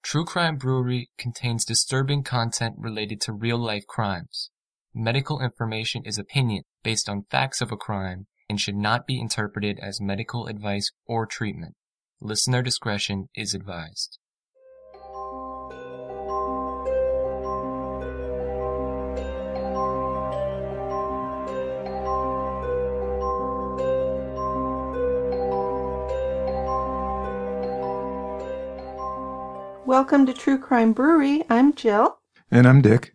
True Crime Brewery contains disturbing content related to real-life crimes. Medical information is opinion based on facts of a crime and should not be interpreted as medical advice or treatment. Listener discretion is advised. Welcome to True Crime Brewery. I'm Jill. And I'm Dick.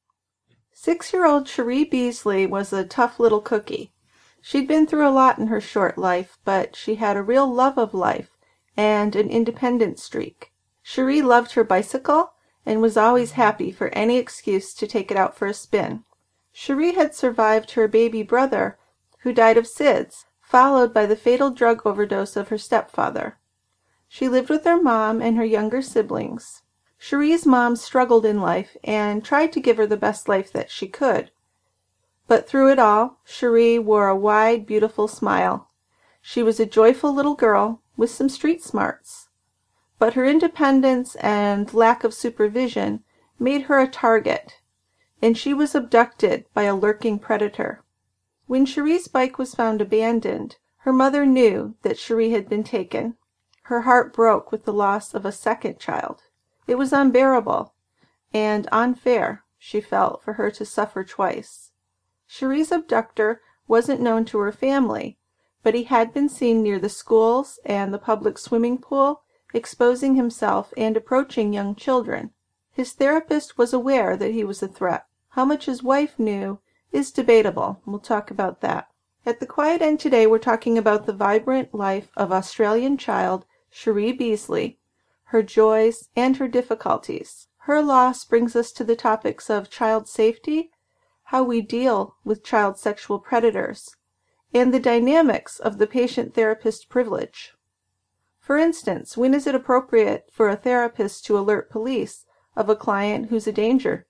6-year-old Cherie Beasley was a tough little cookie. She'd been through a lot in her short life, but she had a real love of life and an independent streak. Cherie loved her bicycle and was always happy for any excuse to take it out for a spin. Cherie had survived her baby brother, who died of SIDS, followed by the fatal drug overdose of her stepfather. She lived with her mom and her younger siblings. Cherie's mom struggled in life and tried to give her the best life that she could. But through it all, Cherie wore a wide, beautiful smile. She was a joyful little girl with some street smarts. But her independence and lack of supervision made her a target, and she was abducted by a lurking predator. When Cherie's bike was found abandoned, her mother knew that Cherie had been taken. Her heart broke with the loss of a second child. It was unbearable and unfair, she felt, for her to suffer twice. Cherie's abductor wasn't known to her family, but he had been seen near the schools and the public swimming pool, exposing himself and approaching young children. His therapist was aware that he was a threat. How much his wife knew is debatable. We'll talk about that. At the Quiet End today, we're talking about the vibrant life of Australian child Cherie Beasley, her joys and her difficulties. Her loss brings us to the topics of child safety, how we deal with child sexual predators, and the dynamics of the patient-therapist privilege. For instance, when is it appropriate for a therapist to alert police of a client who's a danger?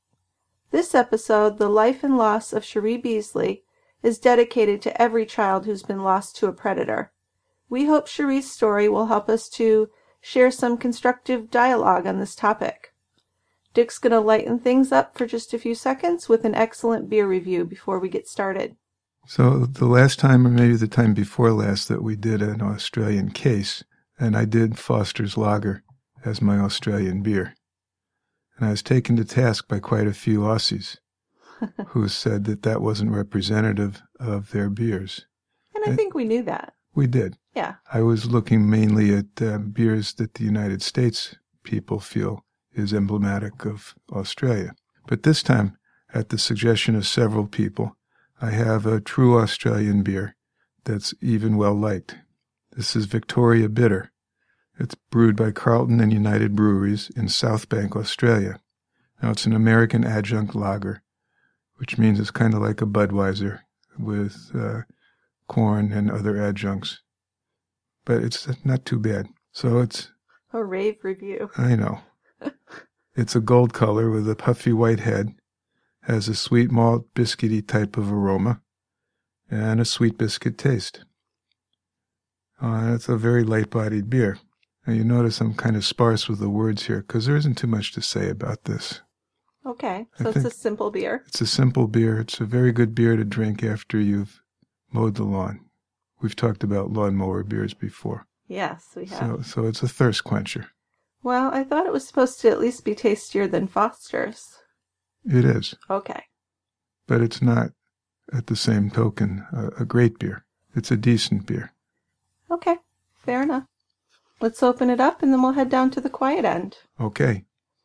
This episode, The Life and Loss of Cherie Beasley, is dedicated to every child who's been lost to a predator. We hope Cherie's story will help us to share some constructive dialogue on this topic. Dick's going to lighten things up for just a few seconds with an excellent beer review before we get started. So the last time, or maybe the time before last, that we did an Australian case, and I did Foster's Lager as my Australian beer. And I was taken to task by quite a few Aussies who said that that wasn't representative of their beers. And I think we knew that. We did. Yeah. I was looking mainly at beers that the United States people feel is emblematic of Australia. But this time, at the suggestion of several people, I have a true Australian beer that's even well-liked. This is Victoria Bitter. It's brewed by Carlton and United Breweries in South Bank, Australia. Now, it's an American adjunct lager, which means it's kind of like a Budweiser with corn and other adjuncts. But it's not too bad. So it's... A rave review. I know. It's a gold color with a puffy white head, has a sweet malt biscuity type of aroma, and a sweet biscuit taste. It's a very light-bodied beer. Now you notice I'm kind of sparse with the words here, because there isn't too much to say about this. Okay, so it's a simple beer. It's a simple beer. It's a very good beer to drink after you've mowed the lawn. We've talked about lawnmower beers before. Yes, we have. So it's a thirst quencher. Well, I thought it was supposed to at least be tastier than Foster's. It is. Okay. But it's not, at the same token, a great beer. It's a decent beer. Okay, fair enough. Let's open it up and then we'll head down to the Quiet End. Okay.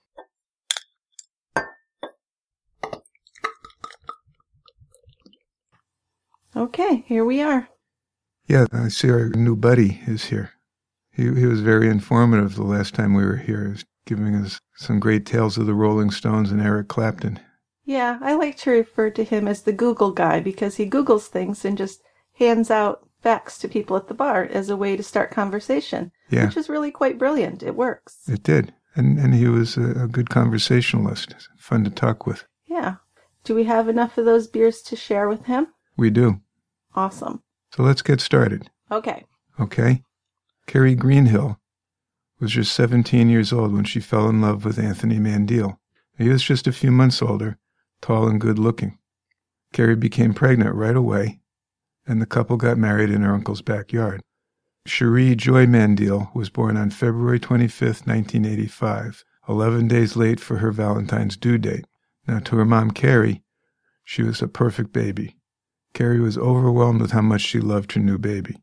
Okay, here we are. Yeah, I see our new buddy is here. He was very informative the last time we were here. He was giving us some great tales of the Rolling Stones and Eric Clapton. Yeah, I like to refer to him as the Google guy because he Googles things and just hands out facts to people at the bar as a way to start conversation, which is really quite brilliant. It works. It did. And he was a good conversationalist, fun to talk with. Yeah. Do we have enough of those beers to share with him? We do. Awesome. So let's get started. Okay. Okay. Kerry Greenhill was just 17 years old when she fell in love with Anthony Mandiel. He was just a few months older, tall and good-looking. Carrie became pregnant right away, and the couple got married in her uncle's backyard. Cherie Joy Mandiel was born on February 25, 1985, 11 days late for her Valentine's due date. Now, to her mom, Carrie, she was a perfect baby. Carrie was overwhelmed with how much she loved her new baby.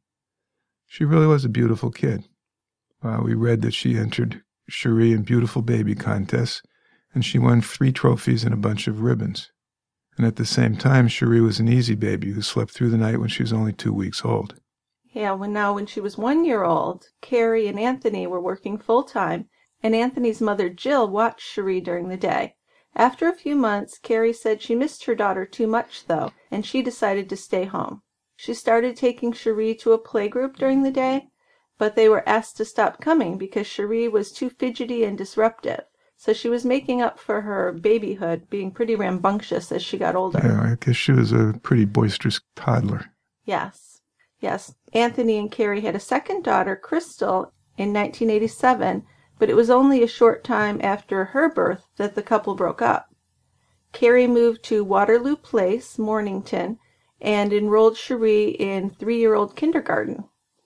She really was a beautiful kid. We read that she entered Cherie in Beautiful Baby contests, and she won 3 trophies and a bunch of ribbons. And at the same time, Cherie was an easy baby who slept through the night when she was only 2 weeks old. Yeah, when she was 1 year old, Carrie and Anthony were working full-time, and Anthony's mother, Jill, watched Cherie during the day. After a few months, Carrie said she missed her daughter too much, though, and she decided to stay home. She started taking Cherie to a playgroup during the day, but they were asked to stop coming because Cherie was too fidgety and disruptive. So she was making up for her babyhood, being pretty rambunctious as she got older. Yeah, I guess she was a pretty boisterous toddler. Yes. Anthony and Carrie had a second daughter, Crystal, in 1987, but it was only a short time after her birth that the couple broke up. Carrie moved to Waterloo Place, Mornington, and enrolled Cherie in 3-year-old kindergarten.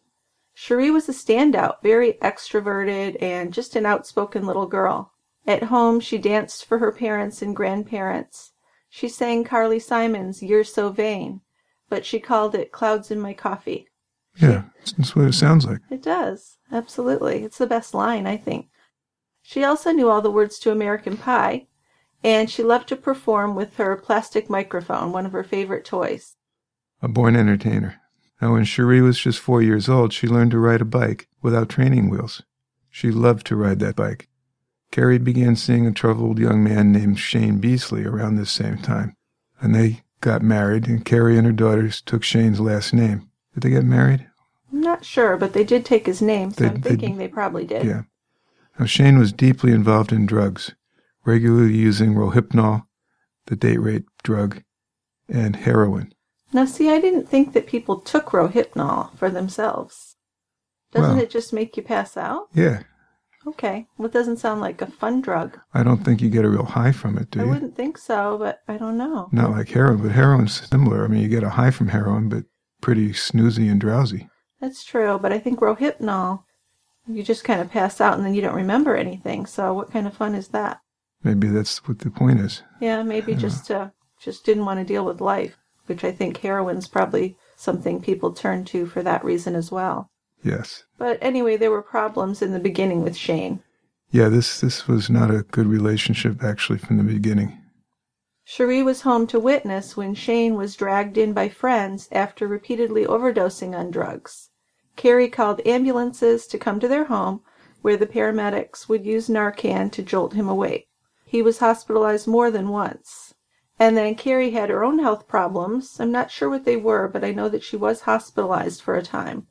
Cherie was a standout, very extroverted, and just an outspoken little girl. At home, she danced for her parents and grandparents. She sang Carly Simon's "You're So Vain," but she called it "Clouds in My Coffee." Yeah, that's what it sounds like. It does, absolutely. It's the best line, I think. She also knew all the words to American Pie, and she loved to perform with her plastic microphone, one of her favorite toys. A born entertainer. Now, when Cherie was just 4 years old, she learned to ride a bike without training wheels. She loved to ride that bike. Carrie began seeing a troubled young man named Shane Beasley around this same time, and they got married, and Carrie and her daughters took Shane's last name. Did they get married? I'm not sure, but they did take his name, so I'm thinking they probably did. Yeah. Now, Shane was deeply involved in drugs, regularly using Rohypnol, the date rape drug, and heroin. Now, see, I didn't think that people took Rohypnol for themselves. Doesn't it just make you pass out? Yeah. Okay. Well, it doesn't sound like a fun drug. I don't think you get a real high from it, do you? I wouldn't think so, but I don't know. Not like heroin, but heroin's similar. I mean, you get a high from heroin, but pretty snoozy and drowsy. That's true, but I think Rohypnol, you just kind of pass out and then you don't remember anything, so what kind of fun is that? Maybe that's what the point is. Yeah, maybe just didn't want to deal with life, which I think heroin's probably something people turn to for that reason as well. Yes. But anyway, there were problems in the beginning with Shane. Yeah, this was not a good relationship, actually, from the beginning. Cherie was home to witness when Shane was dragged in by friends after repeatedly overdosing on drugs. Carrie called ambulances to come to their home, where the paramedics would use Narcan to jolt him awake. He was hospitalized more than once. And then Carrie had her own health problems. I'm not sure what they were, but I know that she was hospitalized for a time.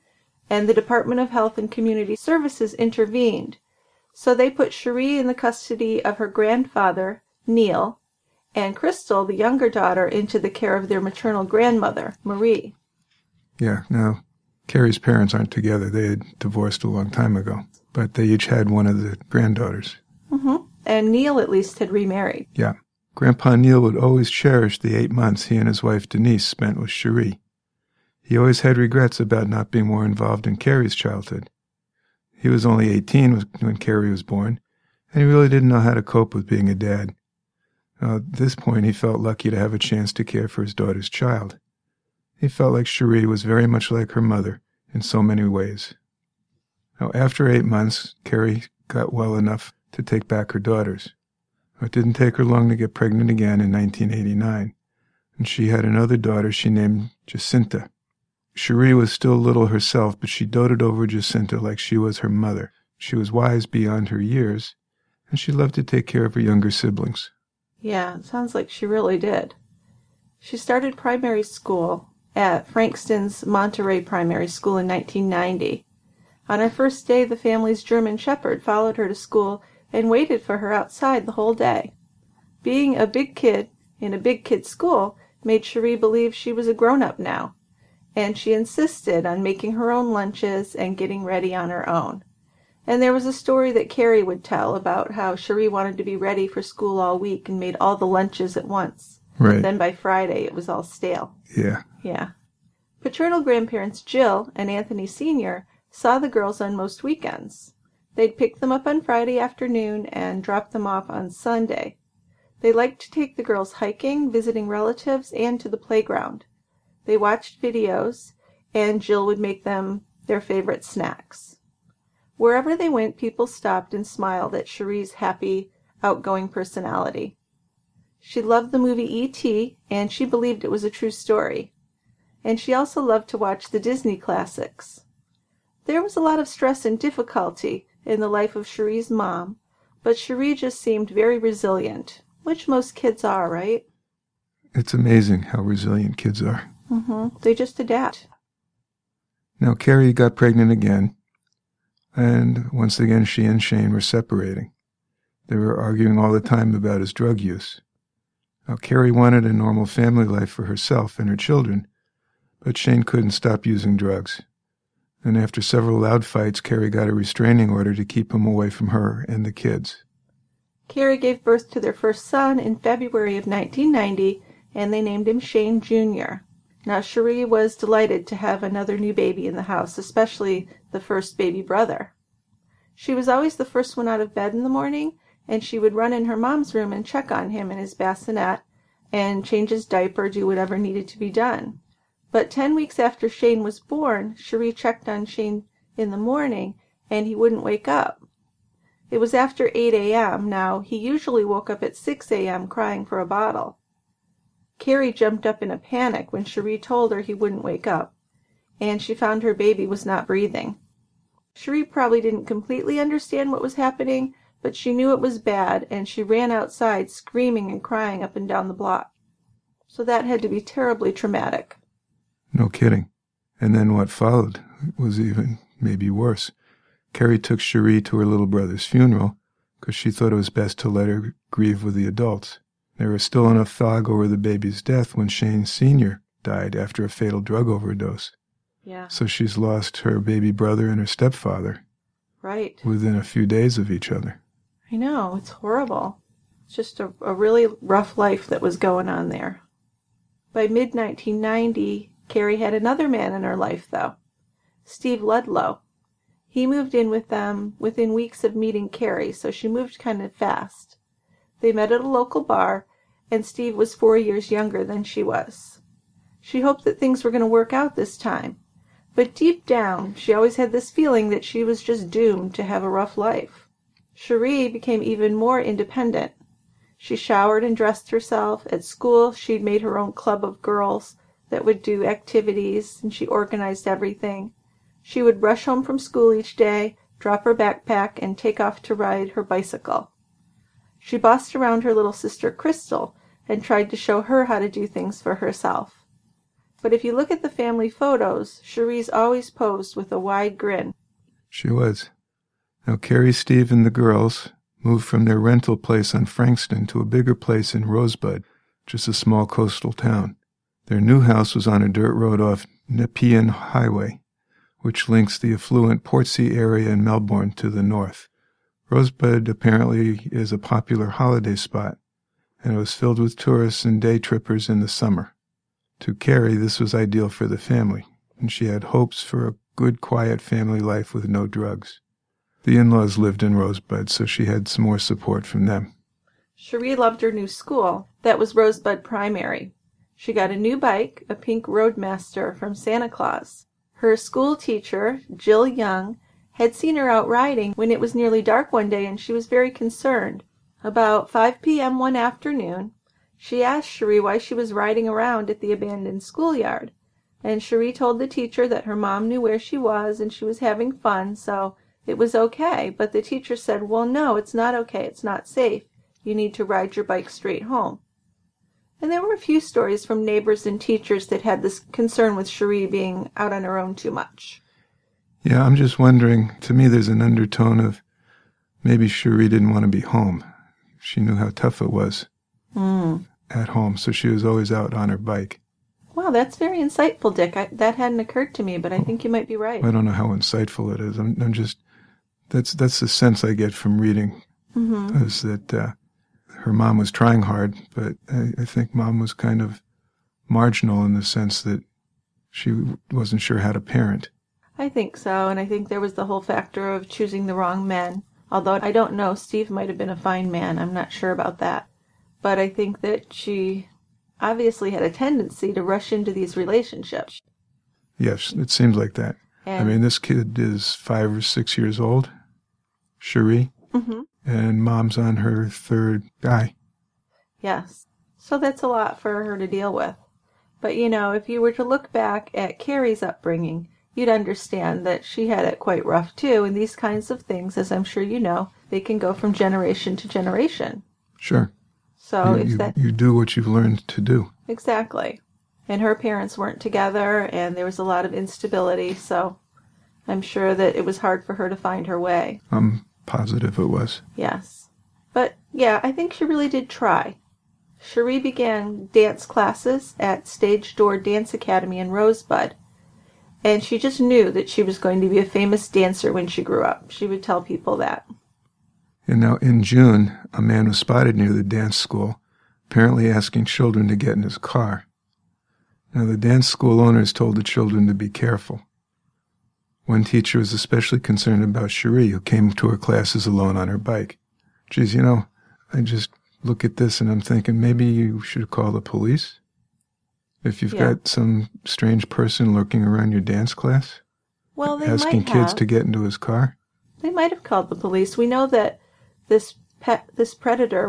And the Department of Health and Community Services intervened. So they put Cherie in the custody of her grandfather, Neil, and Crystal, the younger daughter, into the care of their maternal grandmother, Marie. Yeah, now, Carrie's parents aren't together. They had divorced a long time ago, but they each had one of the granddaughters. Mm-hmm. And Neil, at least, had remarried. Yeah. Grandpa Neil would always cherish the 8 months he and his wife Denise spent with Cherie. He always had regrets about not being more involved in Carrie's childhood. He was only 18 when Carrie was born, and he really didn't know how to cope with being a dad. At this point, he felt lucky to have a chance to care for his daughter's child. He felt like Cherie was very much like her mother in so many ways. Now, after 8 months, Carrie got well enough to take back her daughters. It didn't take her long to get pregnant again in 1989, and she had another daughter she named Jacinta. Cherie was still little herself, but she doted over Jacinta like she was her mother. She was wise beyond her years, and she loved to take care of her younger siblings. Yeah, it sounds like she really did. She started primary school at Frankston's Monterey Primary School in 1990. On her first day, the family's German Shepherd followed her to school and waited for her outside the whole day. Being a big kid in a big kid school made Cherie believe she was a grown-up now, and she insisted on making her own lunches and getting ready on her own. And there was a story that Carrie would tell about how Cherie wanted to be ready for school all week and made all the lunches at once. Right. And then by Friday, it was all stale. Yeah. Yeah. Paternal grandparents Jill and Anthony Sr. saw the girls on most weekends. They'd pick them up on Friday afternoon and drop them off on Sunday. They liked to take the girls hiking, visiting relatives, and to the playground. They watched videos, and Jill would make them their favorite snacks. Wherever they went, people stopped and smiled at Cherie's happy, outgoing personality. She loved the movie E.T., and she believed it was a true story. And she also loved to watch the Disney classics. There was a lot of stress and difficulty in the life of Cherie's mom, but Cherie just seemed very resilient, which most kids are, right? It's amazing how resilient kids are. They just adapt. Now, Carrie got pregnant again, and once again she and Shane were separating. They were arguing all the time about his drug use. Now, Carrie wanted a normal family life for herself and her children, but Shane couldn't stop using drugs. And after several loud fights, Carrie got a restraining order to keep him away from her and the kids. Carrie gave birth to their first son in February of 1990, and they named him Shane Jr. Now, Cherie was delighted to have another new baby in the house, especially the first baby brother. She was always the first one out of bed in the morning, and she would run in her mom's room and check on him in his bassinet and change his diaper, do whatever needed to be done. But 10 weeks after Shane was born, Cherie checked on Shane in the morning, and he wouldn't wake up. It was after 8 a.m. Now, he usually woke up at 6 a.m. crying for a bottle. Carrie jumped up in a panic when Cherie told her he wouldn't wake up, and she found her baby was not breathing. Cherie probably didn't completely understand what was happening, but she knew it was bad, and she ran outside screaming and crying up and down the block. So that had to be terribly traumatic. No kidding. And then what followed was even maybe worse. Carrie took Cherie to her little brother's funeral because she thought it was best to let her grieve with the adults. There was still enough fog over the baby's death when Shane Sr. died after a fatal drug overdose. Yeah. So she's lost her baby brother and her stepfather. Right. Within a few days of each other. I know. It's horrible. It's just a really rough life that was going on there. By mid-1990, Carrie had another man in her life, though. Steve Ludlow. He moved in with them within weeks of meeting Carrie, so she moved kind of fast. They met at a local bar, and Steve was 4 years younger than she was. She hoped that things were going to work out this time, but deep down, she always had this feeling that she was just doomed to have a rough life. Cherie became even more independent. She showered and dressed herself. At school, she'd made her own club of girls that would do activities, and she organized everything. She would rush home from school each day, drop her backpack, and take off to ride her bicycle. She bossed around her little sister Crystal and tried to show her how to do things for herself. But if you look at the family photos, Cherie's always posed with a wide grin. She was. Now, Carrie, Steve, and the girls moved from their rental place on Frankston to a bigger place in Rosebud, just a small coastal town. Their new house was on a dirt road off Nepean Highway, which links the affluent Portsea area in Melbourne to the north. Rosebud apparently is a popular holiday spot, and it was filled with tourists and day trippers in the summer. To Carrie, this was ideal for the family, and she had hopes for a good, quiet family life with no drugs. The in-laws lived in Rosebud, so she had some more support from them. Cherie loved her new school. That was Rosebud Primary. She got a new bike, a pink Roadmaster from Santa Claus. Her school teacher, Jill Young, had seen her out riding when it was nearly dark one day, and she was very concerned. About 5 p.m. one afternoon, she asked Cherie why she was riding around at the abandoned schoolyard, and Cherie told the teacher that her mom knew where she was and she was having fun, so it was okay. But the teacher said, "Well, no, it's not okay. It's not safe. You need to ride your bike straight home." And there were a few stories from neighbors and teachers that had this concern with Cherie being out on her own too much. Yeah, I'm just wondering, to me there's an undertone of maybe Cherie didn't want to be home. She knew how tough it was at home, so she was always out on her bike. Wow, that's very insightful, Dick. That hadn't occurred to me, but I think you might be right. I don't know how insightful it is. I'm just That's the sense I get from reading, is that her mom was trying hard, but I think Mom was kind of marginal in the sense that she wasn't sure how to parent. I think so, and I think there was the whole factor of choosing the wrong men. Although I don't know, Steve might have been a fine man. I'm not sure about that. But I think that she obviously had a tendency to rush into these relationships. Yes, it seems like that. And this kid is 5 or 6 years old, Cherie, and Mom's on her third guy. yes. So that's a lot for her to deal with. But, if you were to look back at Carrie's upbringing, you'd understand that she had it quite rough, too. And these kinds of things, as I'm sure you know, they can go from generation to generation. Sure. So you do what you've learned to do. Exactly. And her parents weren't together, and there was a lot of instability, so I'm sure that it was hard for her to find her way. I'm positive it was. Yes. But, yeah, I think she really did try. Cherie began dance classes at Stage Door Dance Academy in Rosebud, and she just knew that she was going to be a famous dancer when she grew up. She would tell people that. And now, in June, a man was spotted near the dance school, apparently asking children to get in his car. Now, the dance school owners told the children to be careful. One teacher was especially concerned about Cherie, who came to her classes alone on her bike. Geez, I just look at this and I'm thinking maybe you should call the police? If you've got some strange person lurking around your dance class, well, they asking might kids have. to get into his car? They might have called the police. We know that this predator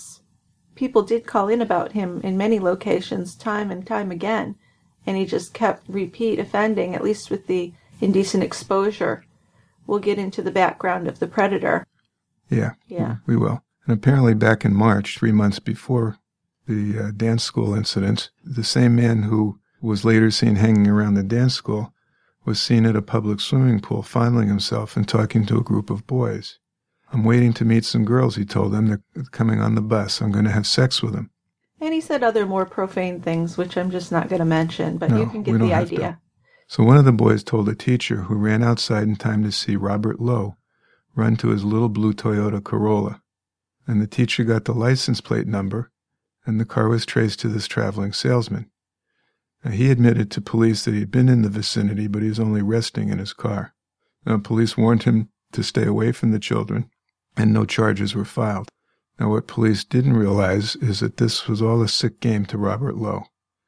people did call in about him in many locations time and time again, and he just kept repeat offending, at least with the indecent exposure. We'll get into the background of the predator. Yeah, Yeah. we will. And apparently back in March, 3 months before the dance school incidents, the same man who was later seen hanging around the dance school was seen at a public swimming pool fondling himself and talking to a group of boys. I'm waiting to meet some girls, he told them. They're coming on the bus. I'm going to have sex with them. And he said other more profane things, which I'm just not going to mention, but you can get the idea. So one of the boys told a teacher, who ran outside in time to see Robert Lowe run to his little blue Toyota Corolla. And the teacher got the license plate number, and the car was traced to this traveling salesman. Now, he admitted to police that he'd been in the vicinity, but he was only resting in his car. Now, police warned him to stay away from the children, and no charges were filed. Now, what police didn't realize is that this was all a sick game to Robert Lowe.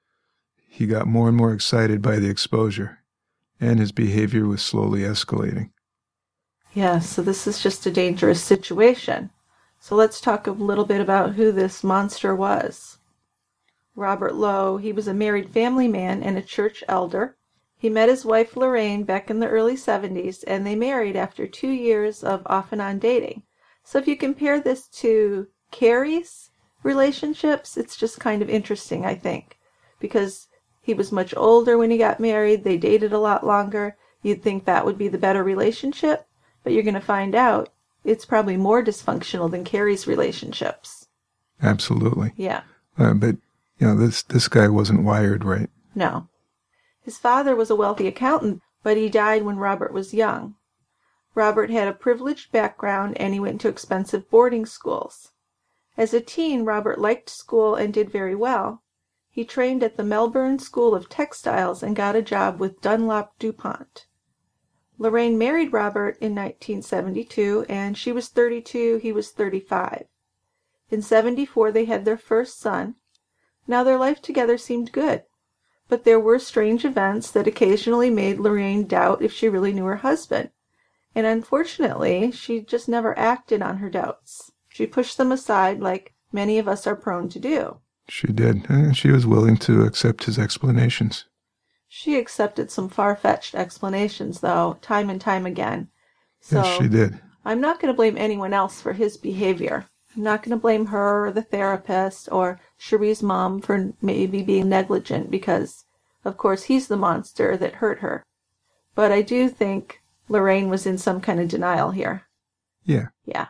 He got more and more excited by the exposure, and his behavior was slowly escalating. Yes, so this is just a dangerous situation. So let's talk a little bit about who this monster was. Robert Lowe, he was a married family man and a church elder. He met his wife Lorraine back in the early 70s, and they married after 2 years of off-and-on dating. So if you compare this to Carrie's relationships, it's just kind of interesting, I think, because he was much older when he got married. They dated a lot longer. You'd think that would be the better relationship, but you're going to find out it's probably more dysfunctional than Carrie's relationships. Absolutely. Yeah. But, this guy wasn't wired right. No. His father was a wealthy accountant, but he died when Robert was young. Robert had a privileged background, and he went to expensive boarding schools. As a teen, Robert liked school and did very well. He trained at the Melbourne School of Textiles and got a job with Dunlop DuPont. Lorraine married Robert in 1972, and she was 32, he was 35. In 74, they had their first son. Now their life together seemed good, but there were strange events that occasionally made Lorraine doubt if she really knew her husband. And unfortunately, she just never acted on her doubts. She pushed them aside like many of us are prone to do. She did, and she was willing to accept his explanations. She accepted some far-fetched explanations, though, time and time again. So Yes, she did. I'm not going to blame anyone else for his behavior. I'm not going to blame her or the therapist or Cherie's mom for maybe being negligent because, of course, he's the monster that hurt her. But I do think Lorraine was in some kind of denial here. Yeah. Yeah.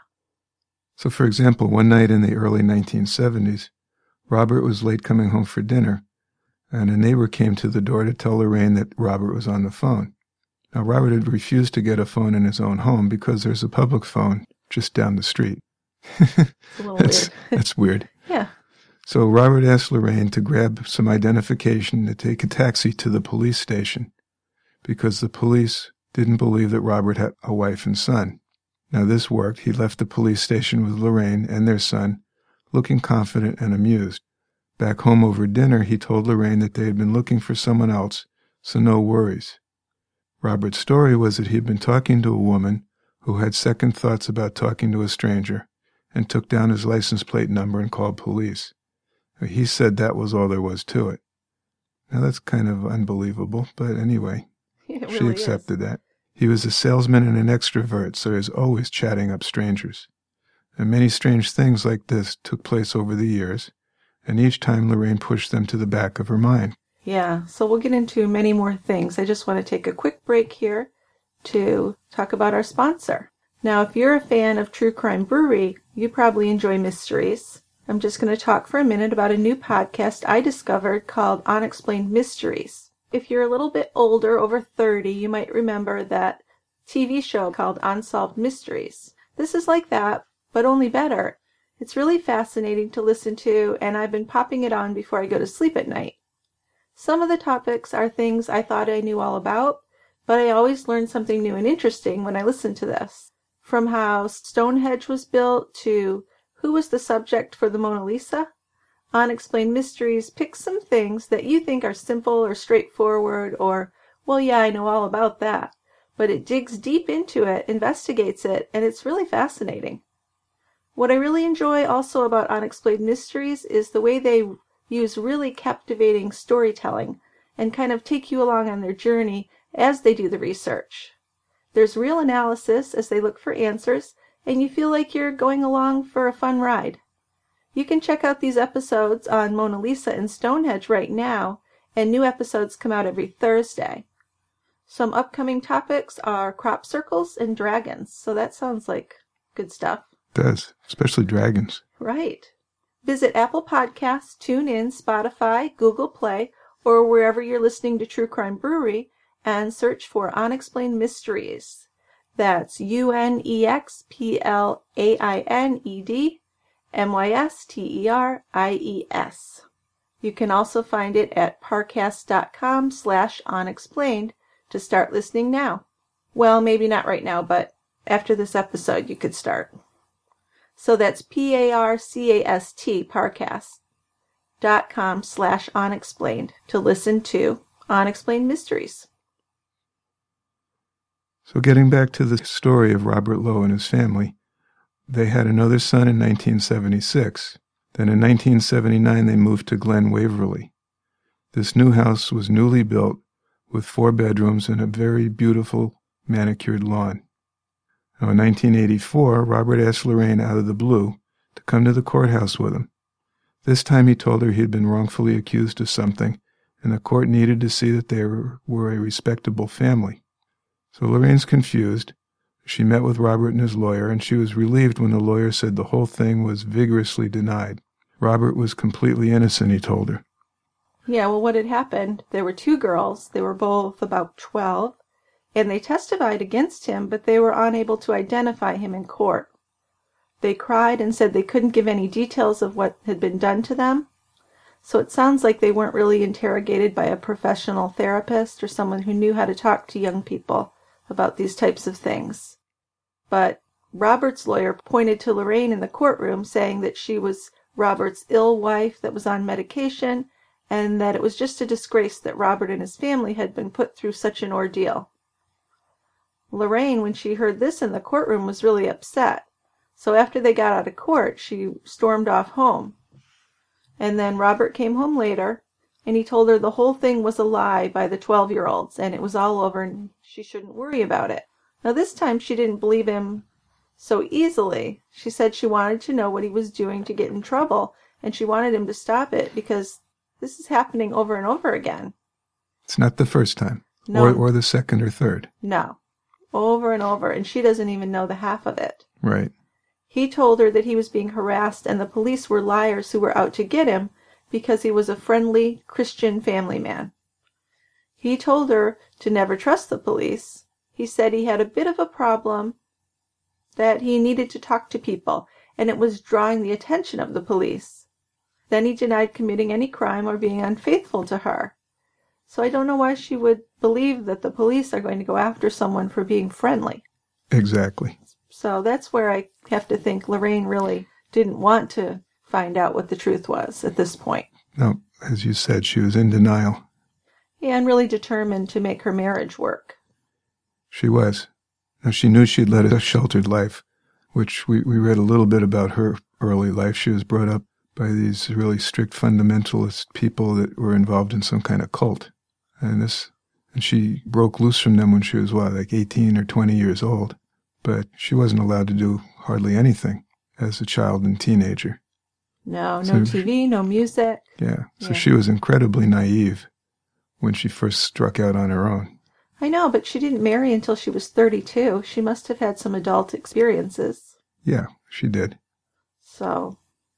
So, for example, one night in the early 1970s, Robert was late coming home for dinner, and a neighbor came to the door to tell Lorraine that Robert was on the phone. Now, Robert had refused to get a phone in his own home because there's a public phone just down the street. It's a little weird. That's weird. Yeah. So Robert asked Lorraine to grab some identification to take a taxi to the police station because the police didn't believe that Robert had a wife and son. Now this worked. He left the police station with Lorraine and their son, looking confident and amused. Back home over dinner, he told Lorraine that they had been looking for someone else, so no worries. Robert's story was that he had been talking to a woman who had second thoughts about talking to a stranger and took down his license plate number and called police. He said that was all there was to it. Now that's kind of unbelievable, but anyway, she accepted that. He was a salesman and an extrovert, so he was always chatting up strangers. And many strange things like this took place over the years, and each time Lorraine pushed them to the back of her mind. Yeah, so we'll get into many more things. I just want to take a quick break here to talk about our sponsor. Now, if you're a fan of True Crime Brewery, you probably enjoy mysteries. I'm just going to talk for a minute about a new podcast I discovered called Unexplained Mysteries. If you're a little bit older, over 30, you might remember that TV show called Unsolved Mysteries. This is like that, but only better. It's really fascinating to listen to, and I've been popping it on before I go to sleep at night. Some of the topics are things I thought I knew all about, but I always learn something new and interesting when I listen to this. From how Stonehenge was built to who was the subject for the Mona Lisa, Unexplained Mysteries picks some things that you think are simple or straightforward or, well, yeah, I know all about that. But it digs deep into it, investigates it, and it's really fascinating. What I really enjoy also about Unexplained Mysteries is the way they use really captivating storytelling and kind of take you along on their journey as they do the research. There's real analysis as they look for answers, and you feel like you're going along for a fun ride. You can check out these episodes on Mona Lisa and Stonehenge right now, and new episodes come out every Thursday. Some upcoming topics are crop circles and dragons, so that sounds like good stuff. It does, especially dragons. Right. Visit Apple Podcasts, TuneIn, Spotify, Google Play, or wherever you're listening to True Crime Brewery, and search for Unexplained Mysteries. That's UNEXPLAINED You can also find it at parcast.com/unexplained to start listening now. Well, maybe not right now, but after this episode you could start. So that's PARCAST, parcast.com/unexplained to listen to Unexplained Mysteries. So getting back to the story of Robert Lowe and his family, they had another son in 1976. Then in 1979 they moved to Glen Waverly. This new house was newly built with 4 bedrooms and a very beautiful manicured lawn. Now in 1984, Robert asked Lorraine out of the blue to come to the courthouse with him. This time he told her he had been wrongfully accused of something, and the court needed to see that they were a respectable family. So Lorraine's confused. She met with Robert and his lawyer, and she was relieved when the lawyer said the whole thing was vigorously denied. Robert was completely innocent, he told her. Yeah, well, what had happened, there were 2 girls. They were both about 12, and they testified against him, but they were unable to identify him in court. They cried and said they couldn't give any details of what had been done to them. So it sounds like they weren't really interrogated by a professional therapist or someone who knew how to talk to young people about these types of things. But Robert's lawyer pointed to Lorraine in the courtroom, saying that she was Robert's ill wife that was on medication, and that it was just a disgrace that Robert and his family had been put through such an ordeal. Lorraine, when she heard this in the courtroom, was really upset. So after they got out of court, she stormed off home. And then Robert came home later, and he told her the whole thing was a lie by the 12-year-olds, and it was all over, and she shouldn't worry about it. Now this time she didn't believe him so easily. She said she wanted to know what he was doing to get in trouble, and she wanted him to stop it because this is happening over and over again. It's not the first time, No. or the second or third. No. Over and over, and she doesn't even know the half of it. Right. He told her that he was being harassed and the police were liars who were out to get him because he was a friendly Christian family man. He told her to never trust the police. He said he had a bit of a problem, that he needed to talk to people, and it was drawing the attention of the police. Then he denied committing any crime or being unfaithful to her. So I don't know why she would believe that the police are going to go after someone for being friendly. Exactly. So that's where I have to think Lorraine really didn't want to find out what the truth was at this point. No, as you said, she was in denial. Yeah, and really determined to make her marriage work. She was. Now, she knew she'd led a sheltered life, which we read a little bit about her early life. She was brought up by these really strict fundamentalist people that were involved in some kind of cult. And she broke loose from them when she was, like 18 or 20 years old. But she wasn't allowed to do hardly anything as a child and teenager. No TV, no music. Yeah, so she was incredibly naive when she first struck out on her own. I know, but she didn't marry until she was 32. She must have had some adult experiences. Yeah, she did. So.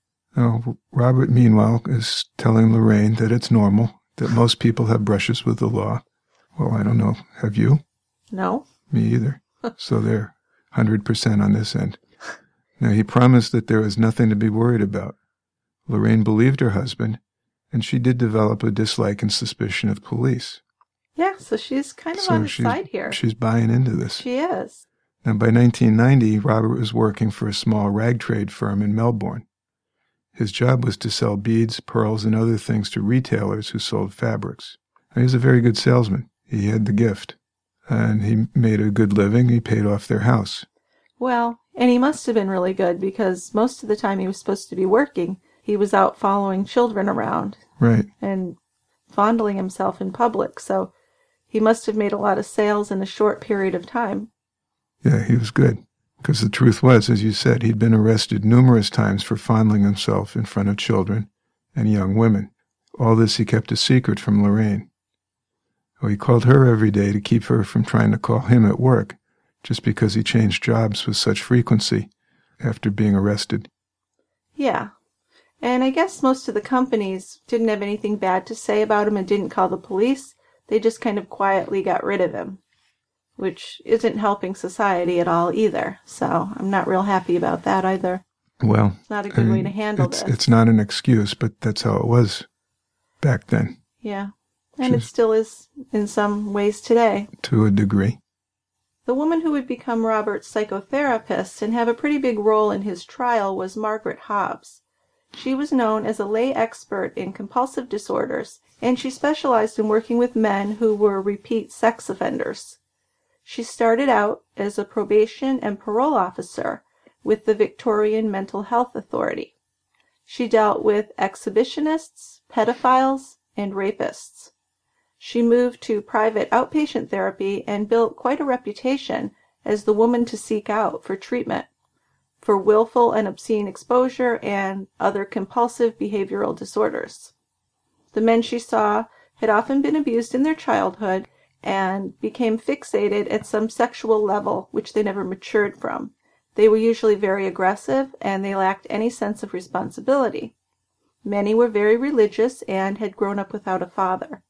Now, Robert, meanwhile, is telling Lorraine that it's normal, that most people have brushes with the law. Well, I don't know. Have you? No. Me either. So they're 100% on this end. Now, he promised that there was nothing to be worried about. Lorraine believed her husband, and she did develop a dislike and suspicion of police. Yeah, so she's kind of on his side here. She's buying into this. She is. Now, by 1990, Robert was working for a small rag trade firm in Melbourne. His job was to sell beads, pearls, and other things to retailers who sold fabrics. He was a very good salesman. He had the gift. And he made a good living. He paid off their house. Well, and he must have been really good because most of the time he was supposed to be working, he was out following children around. Right. And fondling himself in public. So he must have made a lot of sales in a short period of time. Yeah, he was good. Because the truth was, as you said, he'd been arrested numerous times for fondling himself in front of children and young women. All this he kept a secret from Lorraine. Oh, he called her every day to keep her from trying to call him at work, just because he changed jobs with such frequency after being arrested. Yeah. And I guess most of the companies didn't have anything bad to say about him and didn't call the police. They just kind of quietly got rid of him, which isn't helping society at all either. So I'm not real happy about that either. Well, it's not a good way to handle this. It's not an excuse, but that's how it was back then. Yeah. And it still is in some ways today. To a degree. The woman who would become Robert's psychotherapist and have a pretty big role in his trial was Margaret Hobbs. She was known as a lay expert in compulsive disorders, and she specialized in working with men who were repeat sex offenders. She started out as a probation and parole officer with the Victorian Mental Health Authority. She dealt with exhibitionists, pedophiles, and rapists. She moved to private outpatient therapy and built quite a reputation as the woman to seek out for treatment for willful and obscene exposure and other compulsive behavioral disorders. The men she saw had often been abused in their childhood and became fixated at some sexual level which they never matured from. They were usually very aggressive and they lacked any sense of responsibility. Many were very religious and had grown up without a father.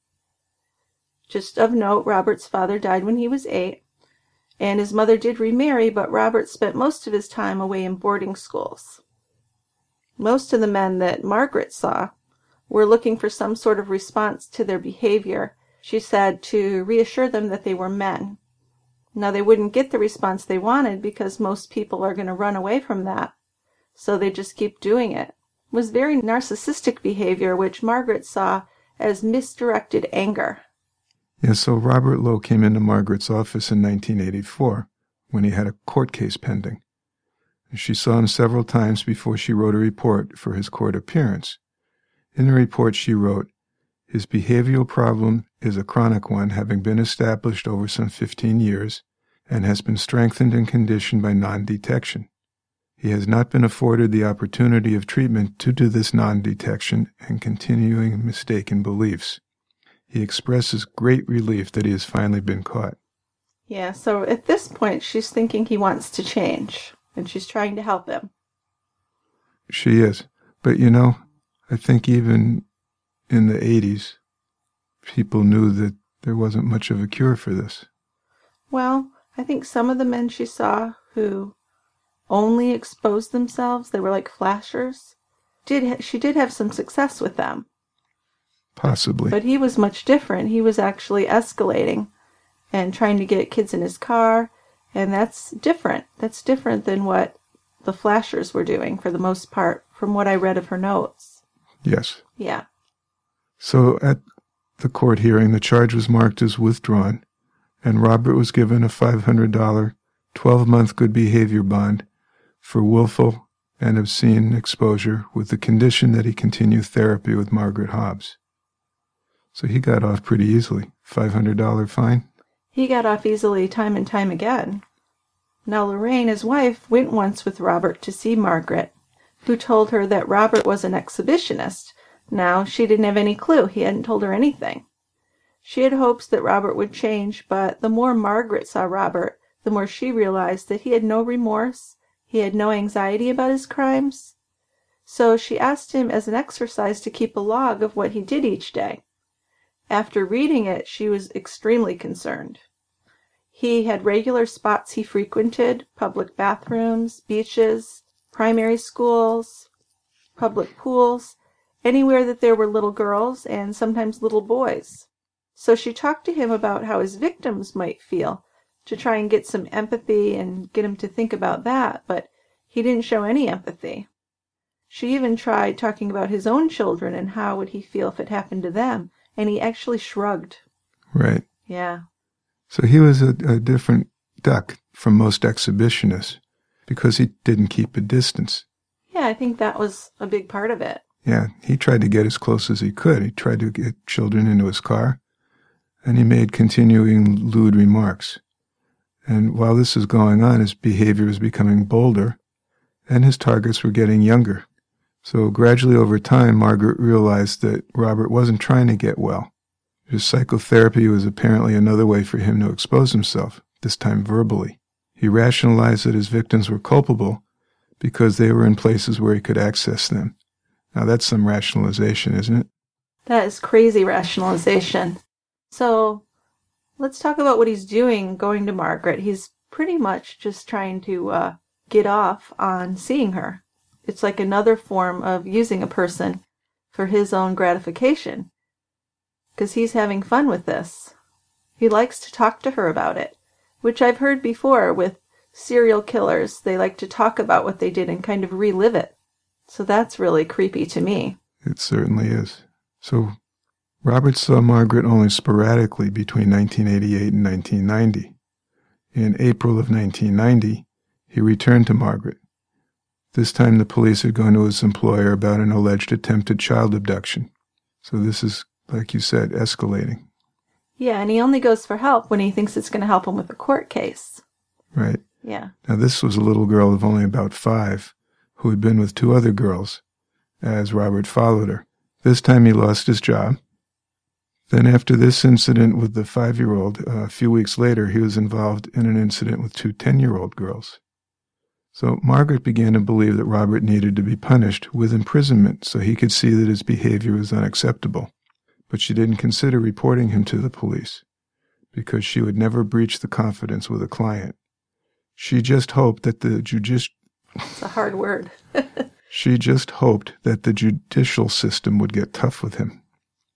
Just of note, Robert's father died when he was 8, and his mother did remarry, but Robert spent most of his time away in boarding schools. Most of the men that Margaret saw were looking for some sort of response to their behavior, she said, to reassure them that they were men. Now, they wouldn't get the response they wanted because most people are going to run away from that, so they just keep doing it. It was very narcissistic behavior, which Margaret saw as misdirected anger. Yeah, so Robert Lowe came into Margaret's office in 1984 when he had a court case pending. She saw him several times before she wrote a report for his court appearance. In the report she wrote, "His behavioral problem is a chronic one, having been established over some 15 years, and has been strengthened and conditioned by non-detection. He has not been afforded the opportunity of treatment due to this non-detection and continuing mistaken beliefs. He expresses great relief that he has finally been caught." Yeah, so at this point, she's thinking he wants to change, and she's trying to help him. She is. But, I think even in the 80s, people knew that there wasn't much of a cure for this. Well, I think some of the men she saw who only exposed themselves, they were like flashers, she did have some success with them. Possibly. But he was much different. He was actually escalating and trying to get kids in his car, and that's different. That's different than what the flashers were doing for the most part, from what I read of her notes. Yes. Yeah. So at the court hearing, the charge was marked as withdrawn, and Robert was given a $500 12-month good behavior bond for willful and obscene exposure with the condition that he continue therapy with Margaret Hobbs. So he got off pretty easily. $500 fine? He got off easily time and time again. Now Lorraine, his wife, went once with Robert to see Margaret, who told her that Robert was an exhibitionist. Now, she didn't have any clue. He hadn't told her anything. She had hopes that Robert would change, but the more Margaret saw Robert, the more she realized that he had no remorse, he had no anxiety about his crimes. So she asked him as an exercise to keep a log of what he did each day. After reading it, she was extremely concerned. He had regular spots he frequented, public bathrooms, beaches, primary schools, public pools, anywhere that there were little girls and sometimes little boys. So she talked to him about how his victims might feel, to try and get some empathy and get him to think about that, but he didn't show any empathy. She even tried talking about his own children and how would he feel if it happened to them, and he actually shrugged. Right. Yeah. So he was a different duck from most exhibitionists because he didn't keep a distance. Yeah, I think that was a big part of it. Yeah, he tried to get as close as he could. He tried to get children into his car, and he made continuing lewd remarks. And while this was going on, his behavior was becoming bolder, and his targets were getting younger. So gradually over time, Margaret realized that Robert wasn't trying to get well. His psychotherapy was apparently another way for him to expose himself, this time verbally. He rationalized that his victims were culpable because they were in places where he could access them. Now that's some rationalization, isn't it? That is crazy rationalization. So let's talk about what he's doing going to Margaret. He's pretty much just trying to get off on seeing her. It's like another form of using a person for his own gratification, because he's having fun with this. He likes to talk to her about it, which I've heard before with serial killers. They like to talk about what they did and kind of relive it. So that's really creepy to me. It certainly is. So Robert saw Margaret only sporadically between 1988 and 1990. In April of 1990, he returned to Margaret. This time the police had gone to his employer about an alleged attempted child abduction. So this is, like you said, escalating. Yeah, and he only goes for help when he thinks it's going to help him with the court case. Right. Yeah. Now this was a little girl of only about 5 who had been with 2 other girls as Robert followed her. This time he lost his job. Then after this incident with the 5-year-old, a few weeks later, he was involved in an incident with 2 10-year-old girls. So Margaret began to believe that Robert needed to be punished with imprisonment so he could see that his behavior was unacceptable. But she didn't consider reporting him to the police because she would never breach the confidence with a client. She just hoped that It's a hard word. She just hoped that the judicial system would get tough with him.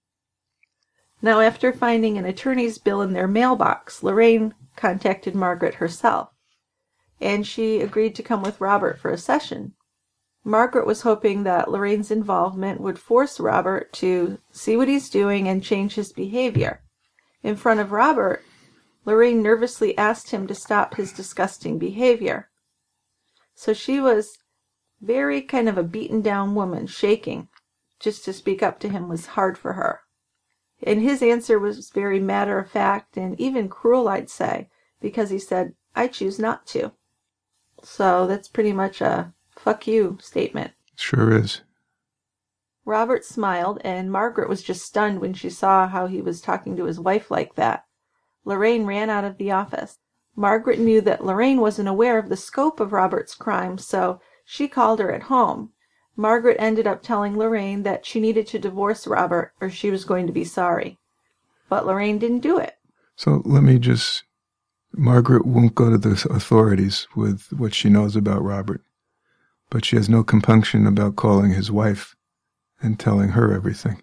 Now, after finding an attorney's bill in their mailbox, Lorraine contacted Margaret herself, and she agreed to come with Robert for a session. Margaret was hoping that Lorraine's involvement would force Robert to see what he's doing and change his behavior. In front of Robert, Lorraine nervously asked him to stop his disgusting behavior. So she was very kind of a beaten-down woman, shaking. Just to speak up to him was hard for her. And his answer was very matter-of-fact and even cruel, I'd say, because he said, "I choose not to." So that's pretty much a fuck you statement. Sure is. Robert smiled, and Margaret was just stunned when she saw how he was talking to his wife like that. Lorraine ran out of the office. Margaret knew that Lorraine wasn't aware of the scope of Robert's crime, so she called her at home. Margaret ended up telling Lorraine that she needed to divorce Robert or she was going to be sorry. but Lorraine didn't do it. So Margaret won't go to the authorities with what she knows about Robert, but she has no compunction about calling his wife and telling her everything.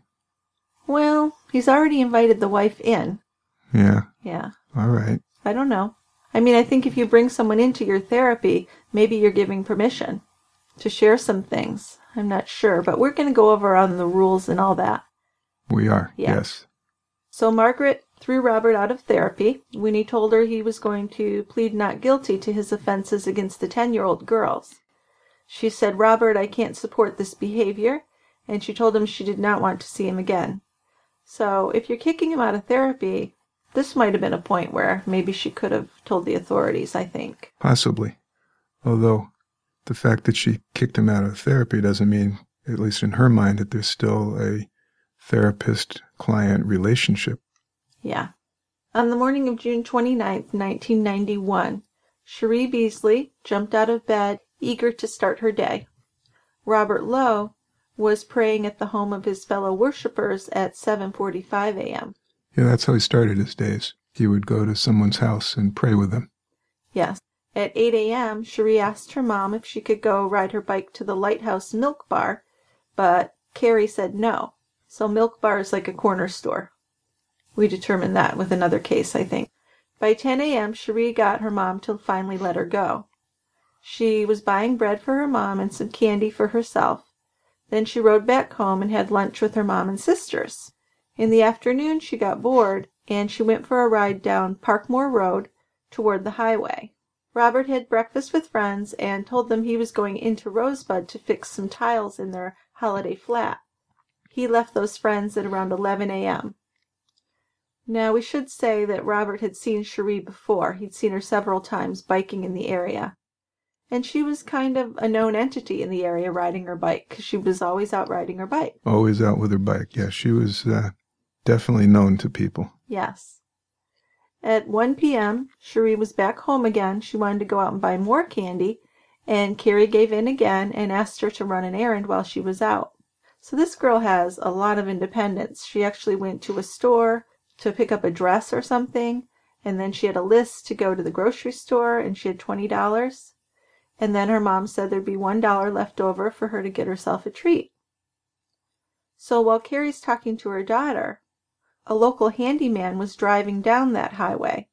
Well, he's already invited the wife in. Yeah. Yeah. All right. I don't know. I mean, I think if you bring someone into your therapy, maybe you're giving permission to share some things. I'm not sure, but we're going to go over on the rules and all that. We are, Yeah. yes. So Margaret threw Robert out of therapy when he told her he was going to plead not guilty to his offenses against the 10-year-old girls. She said, "Robert, I can't support this behavior," and she told him she did not want to see him again. So if you're kicking him out of therapy, this might have been a point where maybe she could have told the authorities, I think. Possibly. Although the fact that she kicked him out of therapy doesn't mean, at least in her mind, that there's still a therapist-client relationship. Yeah. On the morning of June 29th, 1991, Cherie Beasley jumped out of bed, eager to start her day. Robert Lowe was praying at the home of his fellow worshippers at 7:45 a.m. Yeah, that's how he started his days. He would go to someone's house and pray with them. Yes. At 8 a.m., Cherie asked her mom if she could go ride her bike to the Lighthouse Milk Bar, but Carrie said no. So Milk Bar is like a corner store. We determined that with another case, I think. By 10 a.m., Cherie got her mom to finally let her go. She was buying bread for her mom and some candy for herself. Then she rode back home and had lunch with her mom and sisters. In the afternoon, she got bored, and she went for a ride down Parkmore Road toward the highway. Robert had breakfast with friends and told them he was going into Rosebud to fix some tiles in their holiday flat. He left those friends at around 11 a.m. Now, we should say that Robert had seen Cherie before. He'd seen her several times biking in the area. And she was kind of a known entity in the area riding her bike, because she was always out riding her bike. Always out with her bike. Yeah, she was definitely known to people. Yes. At 1 p.m., Cherie was back home again. She wanted to go out and buy more candy, and Carrie gave in again and asked her to run an errand while she was out. So this girl has a lot of independence. She actually went to a store to pick up a dress or something, and then she had a list to go to the grocery store, and she had $20. And then her mom said there'd be $1 left over for her to get herself a treat. So while Carrie's talking to her daughter, a local handyman was driving down that highway.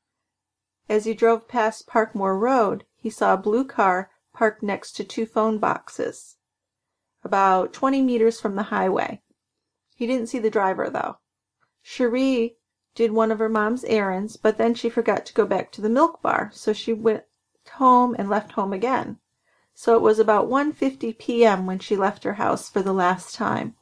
As he drove past Parkmore Road, he saw a blue car parked next to two phone boxes, about 20 meters from the highway. He didn't see the driver, though. Cherie did one of her mom's errands, but then she forgot to go back to the milk bar, so she went home and left home again. So it was about 1:50 p.m. when she left her house for the last time.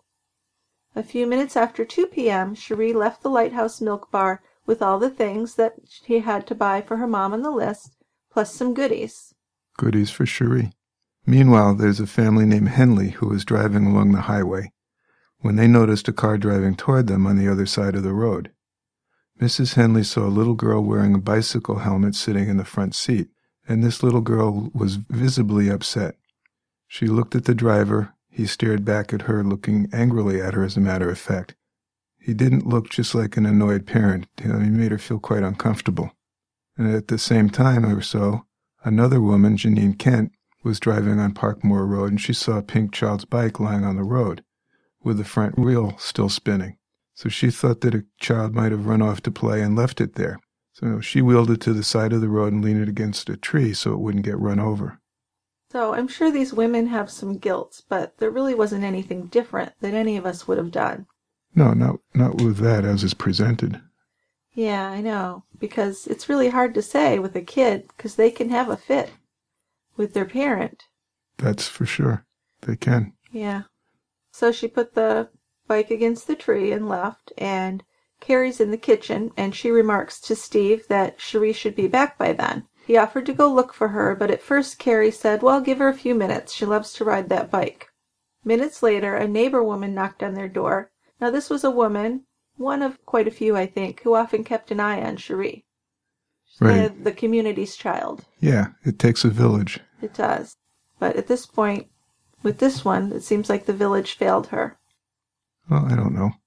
A few minutes after 2 p.m., Cherie left the Lighthouse Milk Bar with all the things that she had to buy for her mom on the list, plus some goodies. Goodies for Cherie. Meanwhile, there's a family named Henley who was driving along the highway when they noticed a car driving toward them on the other side of the road. Mrs. Henley saw a little girl wearing a bicycle helmet sitting in the front seat, and this little girl was visibly upset. She looked at the driver. He stared back at her, looking angrily at her, as a matter of fact. He didn't look just like an annoyed parent. He made her feel quite uncomfortable. And at the same time or so, another woman, Janine Kent, was driving on Parkmore Road, and she saw a pink child's bike lying on the road, with the front wheel still spinning. So she thought that a child might have run off to play and left it there. So she wheeled it to the side of the road and leaned it against a tree so it wouldn't get run over. So I'm sure these women have some guilt, but there really wasn't anything different that any of us would have done. No, not with that as it's presented. Yeah, I know, because it's really hard to say with a kid, because they can have a fit with their parent. That's for sure. They can. Yeah. So she put the bike against the tree and left, and Carrie's in the kitchen, and she remarks to Steve that Cherie should be back by then. He offered to go look for her, but at first Carrie said, well, give her a few minutes. She loves to ride that bike. Minutes later, a neighbor woman knocked on their door. Now, this was a woman, one of quite a few, I think, who often kept an eye on Cherie. She's kind of the community's child. Yeah, it takes a village. It does. But at this point, with this one, it seems like the village failed her. Well, I don't know.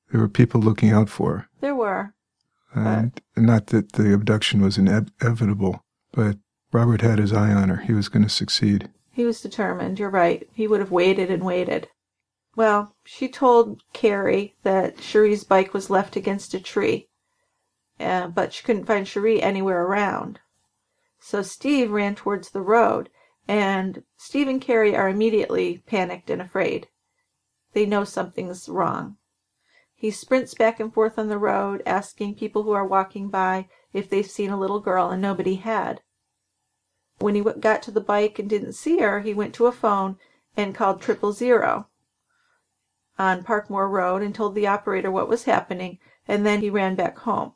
There were people looking out for her. There were. And not that the abduction was inevitable, but Robert had his eye on her. He was going to succeed. He was determined, you're right. He would have waited and waited. Well, she told Carrie that Cherie's bike was left against a tree, but she couldn't find Cherie anywhere around. So Steve ran towards the road, and Steve and Carrie are immediately panicked and afraid. They know something's wrong. He sprints back and forth on the road, asking people who are walking by if they've seen a little girl, and nobody had. When he got to the bike and didn't see her, he went to a phone and called 000 on Parkmore Road and told the operator what was happening, and then he ran back home.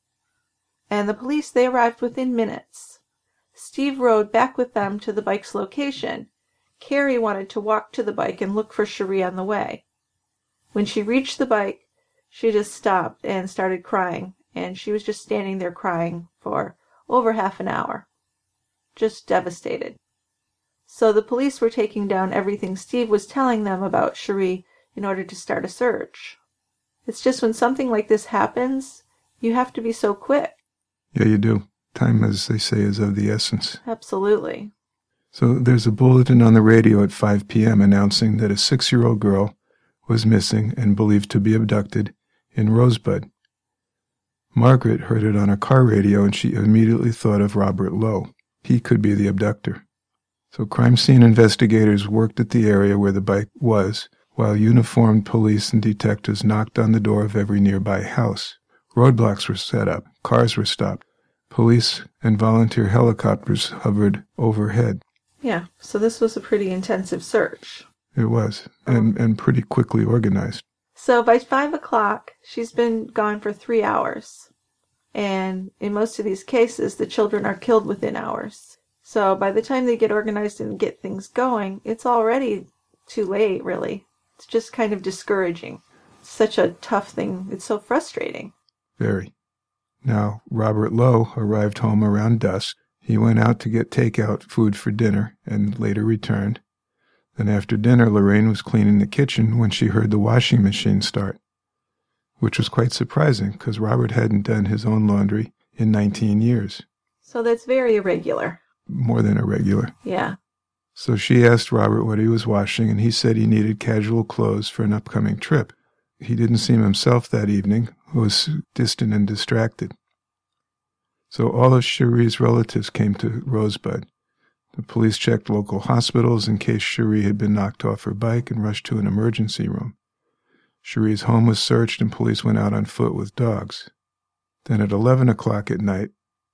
And the police, they arrived within minutes. Steve rode back with them to the bike's location. Carrie wanted to walk to the bike and look for Cherie on the way. When she reached the bike, she just stopped and started crying, and she was just standing there crying for over half an hour. Just devastated. So the police were taking down everything Steve was telling them about Cherie in order to start a search. It's just when something like this happens, you have to be so quick. Yeah, you do. Time, as they say, is of the essence. Absolutely. So there's a bulletin on the radio at 5 p.m. announcing that a 6-year-old girl was missing and believed to be abducted in Rosebud. Margaret heard it on her car radio, and she immediately thought of Robert Lowe. He could be the abductor. So crime scene investigators worked at the area where the bike was, while uniformed police and detectives knocked on the door of every nearby house. Roadblocks were set up. Cars were stopped. Police and volunteer helicopters hovered overhead. Yeah, so this was a pretty intensive search. It was, and pretty quickly organized. So by 5 o'clock, she's been gone for 3 hours. And in most of these cases, the children are killed within hours. So by the time they get organized and get things going, it's already too late, really. It's just kind of discouraging. It's such a tough thing. It's so frustrating. Very. Now, Robert Lowe arrived home around dusk. He went out to get takeout food for dinner and later returned. Then after dinner, Lorraine was cleaning the kitchen when she heard the washing machine start, which was quite surprising because Robert hadn't done his own laundry in 19 years. So that's very irregular. More than irregular. Yeah. So she asked Robert what he was washing, and he said he needed casual clothes for an upcoming trip. He didn't seem himself that evening, was distant and distracted. So all of Cherie's relatives came to Rosebud. The police checked local hospitals in case Cherie had been knocked off her bike and rushed to an emergency room. Cherie's home was searched and police went out on foot with dogs. Then at 11 o'clock at night,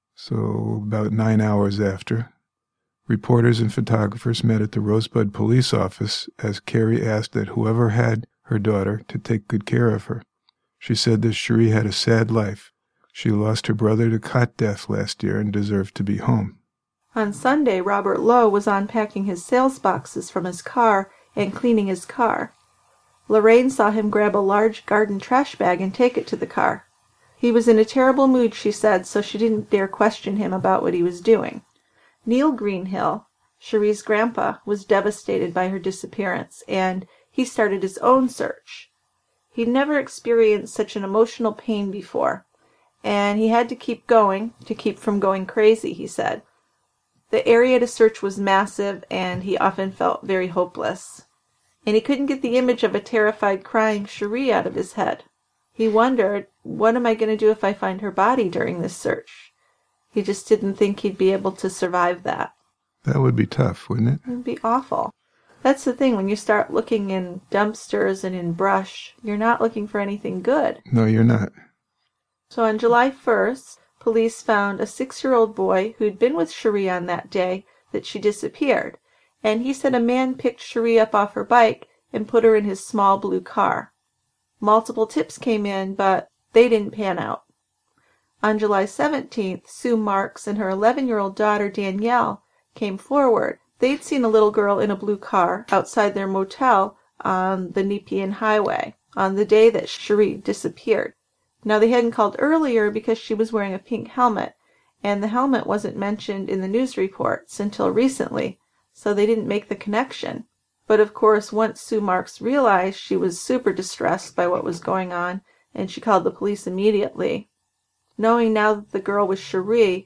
so about 9 hours after, reporters and photographers met at the Rosebud police office as Carrie asked that whoever had her daughter to take good care of her. She said that Cherie had a sad life. She lost her brother to cot death last year and deserved to be home. On Sunday, Robert Lowe was unpacking his sales boxes from his car and cleaning his car. Lorraine saw him grab a large garden trash bag and take it to the car. He was in a terrible mood, she said, so she didn't dare question him about what he was doing. Neil Greenhill, Cherie's grandpa, was devastated by her disappearance, and he started his own search. He'd never experienced such an emotional pain before, and he had to keep going to keep from going crazy, he said. The area to search was massive, and he often felt very hopeless. And he couldn't get the image of a terrified, crying Cherie out of his head. He wondered, what am I going to do if I find her body during this search? He just didn't think he'd be able to survive that. That would be tough, wouldn't it? It would be awful. That's the thing, when you start looking in dumpsters and in brush, you're not looking for anything good. No, you're not. So on July 1st, police found a 6-year-old boy who'd been with Cherie on that day that she disappeared, and he said a man picked Cherie up off her bike and put her in his small blue car. Multiple tips came in, but they didn't pan out. On July 17th, Sue Marks and her 11-year-old daughter Danielle came forward. They'd seen a little girl in a blue car outside their motel on the Nepean Highway on the day that Cherie disappeared. Now, they hadn't called earlier because she was wearing a pink helmet, and the helmet wasn't mentioned in the news reports until recently, so they didn't make the connection. But of course, once Sue Marks realized, she was super distressed by what was going on, and she called the police immediately. Knowing now that the girl was Cherie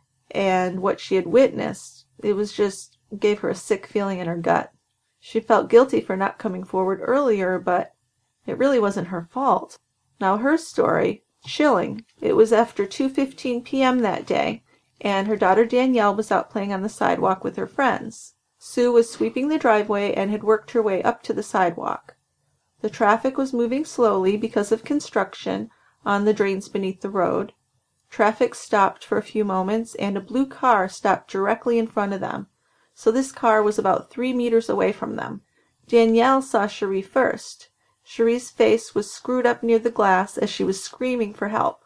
and what she had witnessed, it was just gave her a sick feeling in her gut. She felt guilty for not coming forward earlier, but it really wasn't her fault. Now her story, chilling. It was after 2:15 p.m. that day, and her daughter Danielle was out playing on the sidewalk with her friends. Sue was sweeping the driveway and had worked her way up to the sidewalk. The traffic was moving slowly because of construction on the drains beneath the road. Traffic stopped for a few moments, and a blue car stopped directly in front of them. So this car was about 3 meters away from them. Danielle saw Cherie first. Cherie's face was screwed up near the glass as she was screaming for help.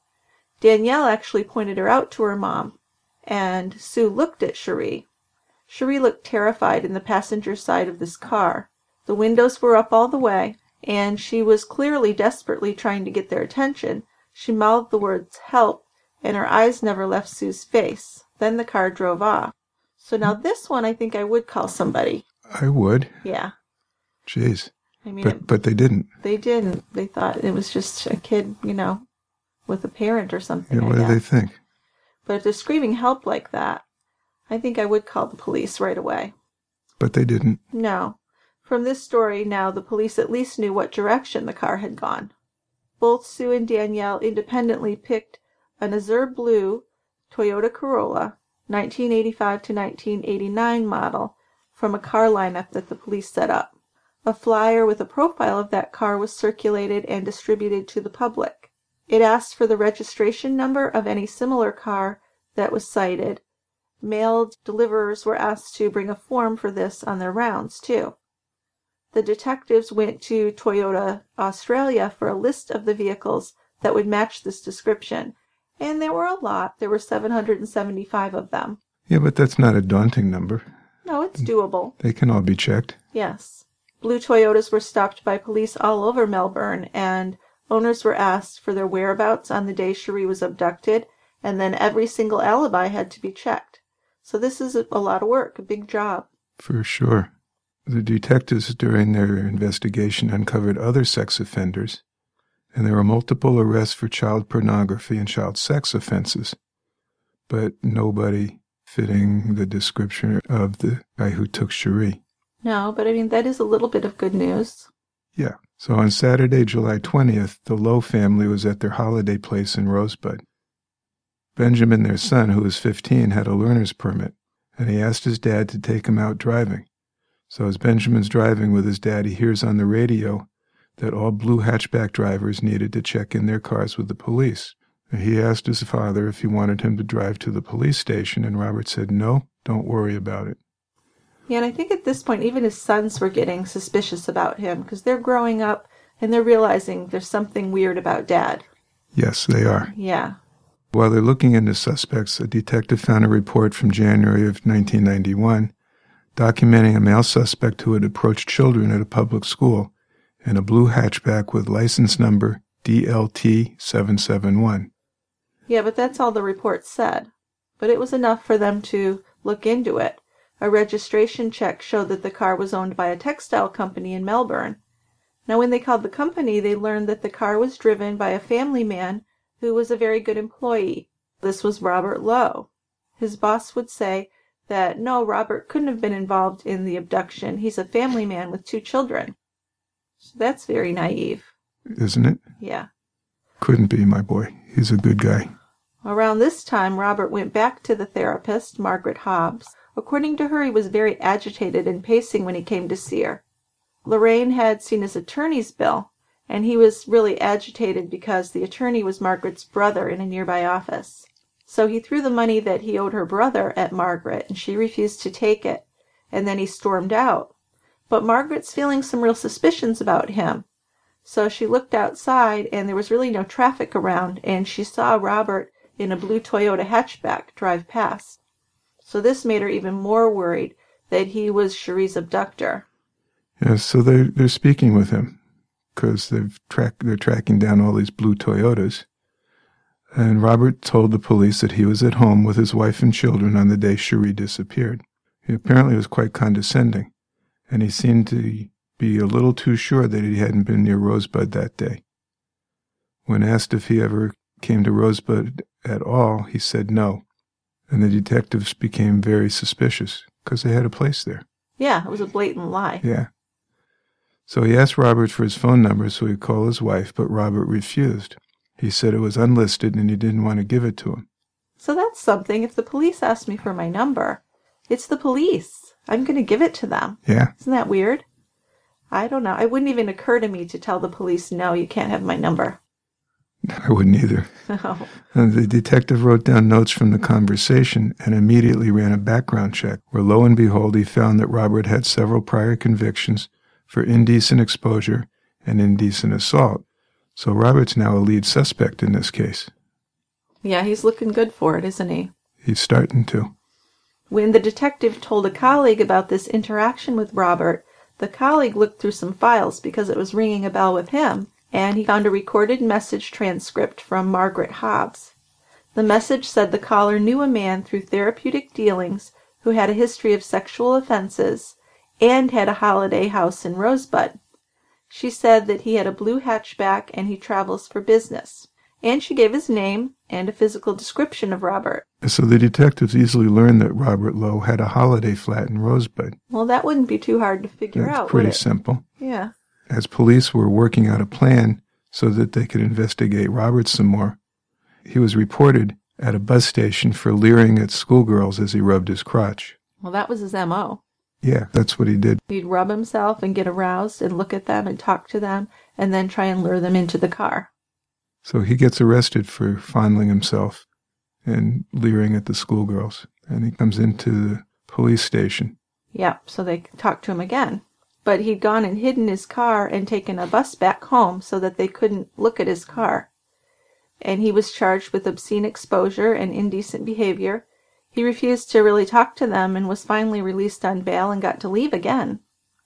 Danielle actually pointed her out to her mom, and Sue looked at Cherie. Cherie looked terrified in the passenger side of this car. The windows were up all the way, and she was clearly desperately trying to get their attention. She mouthed the words, "Help," and her eyes never left Sue's face. Then the car drove off. So now this one I think I would call somebody. I would. Yeah. Jeez. I mean, But they didn't. They didn't. They thought it was just a kid, with a parent or something. Yeah, what do they think? But if they're screaming help like that, I think I would call the police right away. But they didn't. No. From this story now, the police at least knew what direction the car had gone. Both Sue and Danielle independently picked an azure blue Toyota Corolla, 1985 to 1989 model, from a car lineup that the police set up. A flyer with a profile of that car was circulated and distributed to the public. It asked for the registration number of any similar car that was cited. Mail deliverers were asked to bring a form for this on their rounds, too. The detectives went to Toyota Australia for a list of the vehicles that would match this description, and there were a lot. There were 775 of them. Yeah, but that's not a daunting number. No, it's doable. They can all be checked. Yes. Blue Toyotas were stopped by police all over Melbourne, and owners were asked for their whereabouts on the day Cherie was abducted, and then every single alibi had to be checked. So this is a lot of work, a big job. For sure. The detectives during their investigation uncovered other sex offenders, and there were multiple arrests for child pornography and child sex offenses, but nobody fitting the description of the guy who took Cherie. No, but I mean, that is a little bit of good news. Yeah. So on Saturday, July 20th, the Lowe family was at their holiday place in Rosebud. Benjamin, their son, who was 15, had a learner's permit, and he asked his dad to take him out driving. So as Benjamin's driving with his dad, he hears on the radio that all blue hatchback drivers needed to check in their cars with the police. He asked his father if he wanted him to drive to the police station, and Robert said, "No, don't worry about it." Yeah, and I think at this point, even his sons were getting suspicious about him, because they're growing up and they're realizing there's something weird about Dad. Yes, they are. Yeah. While they're looking into suspects, a detective found a report from January of 1991 documenting a male suspect who had approached children at a public school in a blue hatchback with license number DLT-771. Yeah, but that's all the report said. But it was enough for them to look into it. A registration check showed that the car was owned by a textile company in Melbourne. Now, when they called the company, they learned that the car was driven by a family man who was a very good employee. This was Robert Lowe. His boss would say that, no, Robert couldn't have been involved in the abduction. He's a family man with 2 children. So that's very naive. Isn't it? Yeah. Couldn't be, my boy. He's a good guy. Around this time, Robert went back to the therapist, Margaret Hobbs. According to her, he was very agitated and pacing when he came to see her. Lorraine had seen his attorney's bill, and he was really agitated because the attorney was Margaret's brother in a nearby office. So he threw the money that he owed her brother at Margaret, and she refused to take it, and then he stormed out. But Margaret's feeling some real suspicions about him. So she looked outside, and there was really no traffic around, and she saw Robert in a blue Toyota hatchback drive past. So this made her even more worried that he was Cherie's abductor. Yes, so they're speaking with him because they're tracking down all these blue Toyotas. And Robert told the police that he was at home with his wife and children on the day Cherie disappeared. He apparently was quite condescending, and he seemed to be a little too sure that he hadn't been near Rosebud that day. When asked if he ever came to Rosebud at all, he said no, and the detectives became very suspicious because they had a place there. Yeah, it was a blatant lie. Yeah. So he asked Robert for his phone number so he'd call his wife, but Robert refused. He said it was unlisted and he didn't want to give it to him. So that's something. If the police ask me for my number, it's the police. I'm going to give it to them. Yeah. Isn't that weird? I don't know. It wouldn't even occur to me to tell the police, no, you can't have my number. I wouldn't either. No. And the detective wrote down notes from the conversation and immediately ran a background check, where lo and behold, he found that Robert had several prior convictions for indecent exposure and indecent assault. So Robert's now a lead suspect in this case. Yeah, he's looking good for it, isn't he? He's starting to. When the detective told a colleague about this interaction with Robert, the colleague looked through some files because it was ringing a bell with him, and he found a recorded message transcript from Margaret Hobbs. The message said the caller knew a man through therapeutic dealings who had a history of sexual offenses and had a holiday house in Rosebud. She said that he had a blue hatchback and he travels for business. And she gave his name and a physical description of Robert. So the detectives easily learned that Robert Lowe had a holiday flat in Rosebud. Well, that wouldn't be too hard to figure out, That's pretty would it? simple. Yeah. As police were working out a plan so that they could investigate Robert some more, he was reported at a bus station for leering at schoolgirls as he rubbed his crotch. Well, that was his M.O. Yeah, that's what he did. He'd rub himself and get aroused and look at them and talk to them and then try and lure them into the car. So he gets arrested for fondling himself and leering at the schoolgirls. And he comes into the police station. Yep, so they talked to him again. But he'd gone and hidden his car and taken a bus back home so that they couldn't look at his car. And he was charged with obscene exposure and indecent behavior. He refused to really talk to them and was finally released on bail and got to leave again.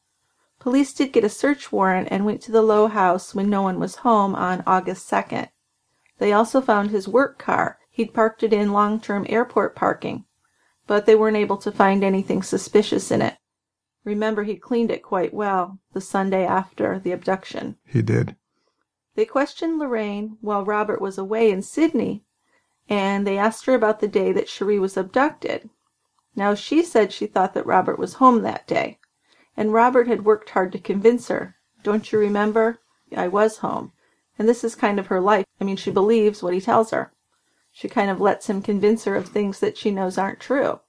Police did get a search warrant and went to the Lowe house when no one was home on August 2nd. They also found his work car. He'd parked it in long-term airport parking, but they weren't able to find anything suspicious in it. Remember, he cleaned it quite well the Sunday after the abduction. He did. They questioned Lorraine while Robert was away in Sydney, and they asked her about the day that Cherie was abducted. Now, she said she thought that Robert was home that day, and Robert had worked hard to convince her. Don't you remember? I was home. And this is kind of her life. I mean, she believes what he tells her. She kind of lets him convince her of things that she knows aren't true.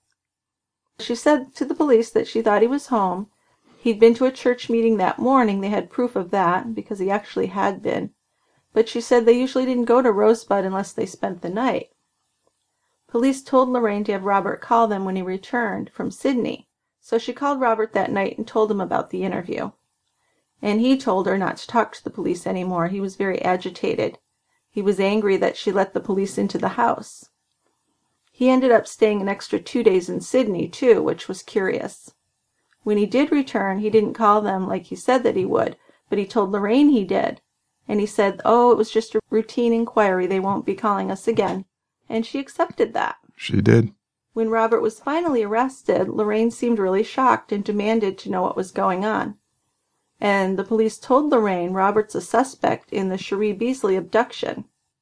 She said to the police that she thought he was home. He'd been to a church meeting that morning. They had proof of that, because he actually had been. But she said they usually didn't go to Rosebud unless they spent the night. Police told Lorraine to have Robert call them when he returned from Sydney. So she called Robert that night and told him about the interview. And he told her not to talk to the police anymore. He was very agitated. He was angry that she let the police into the house. He ended up staying an extra 2 days in Sydney, too, which was curious. When he did return, he didn't call them like he said that he would, but he told Lorraine he did. And he said, oh, it was just a routine inquiry. They won't be calling us again. And she accepted that. She did. When Robert was finally arrested, Lorraine seemed really shocked and demanded to know what was going on. And the police told Lorraine Robert's a suspect in the Cherie Beasley abduction.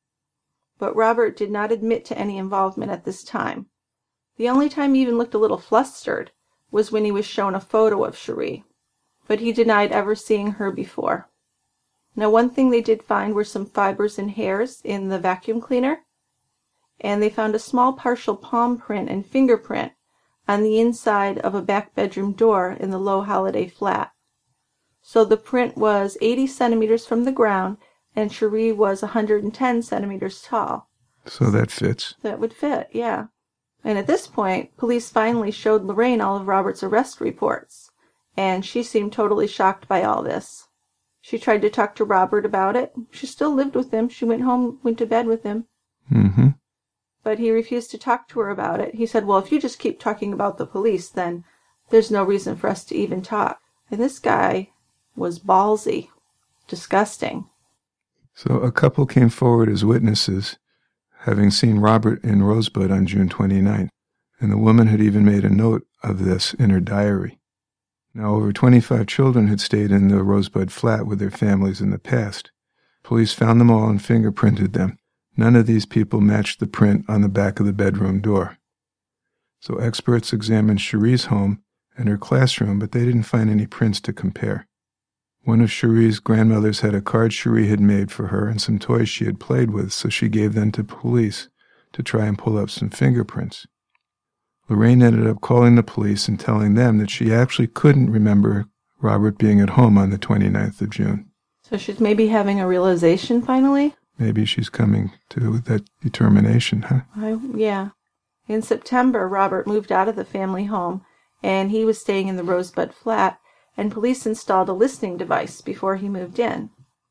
But Robert did not admit to any involvement at this time. The only time he even looked a little flustered was when he was shown a photo of Cherie, but he denied ever seeing her before. Now, one thing they did find were some fibers and hairs in the vacuum cleaner, and they found a small partial palm print and fingerprint on the inside of a back bedroom door in the Lowe Holiday flat. So the print was 80 centimeters from the ground, and Cherie was 110 centimeters tall. So that fits. That would fit, yeah. And at this point, police finally showed Lorraine all of Robert's arrest reports, and she seemed totally shocked by all this. She tried to talk to Robert about it. She still lived with him. She went home, went to bed with him. Mm-hmm. But he refused to talk to her about it. He said, well, if you just keep talking about the police, then there's no reason for us to even talk. And this guy was ballsy, disgusting. So a couple came forward as witnesses, having seen Robert in Rosebud on June 29th, and the woman had even made a note of this in her diary. Now, over 25 children had stayed in the Rosebud flat with their families in the past. Police found them all and fingerprinted them. None of these people matched the print on the back of the bedroom door. So experts examined Cherie's home and her classroom, but they didn't find any prints to compare. One of Cherie's grandmothers had a card Cherie had made for her and some toys she had played with, so she gave them to police to try and pull up some fingerprints. Lorraine ended up calling the police and telling them that she actually couldn't remember Robert being at home on the 29th of June. So she's maybe having a realization finally? Maybe she's coming to that determination, huh? Yeah. In September, Robert moved out of the family home, and he was staying in the Rosebud flat, and police installed a listening device before he moved in.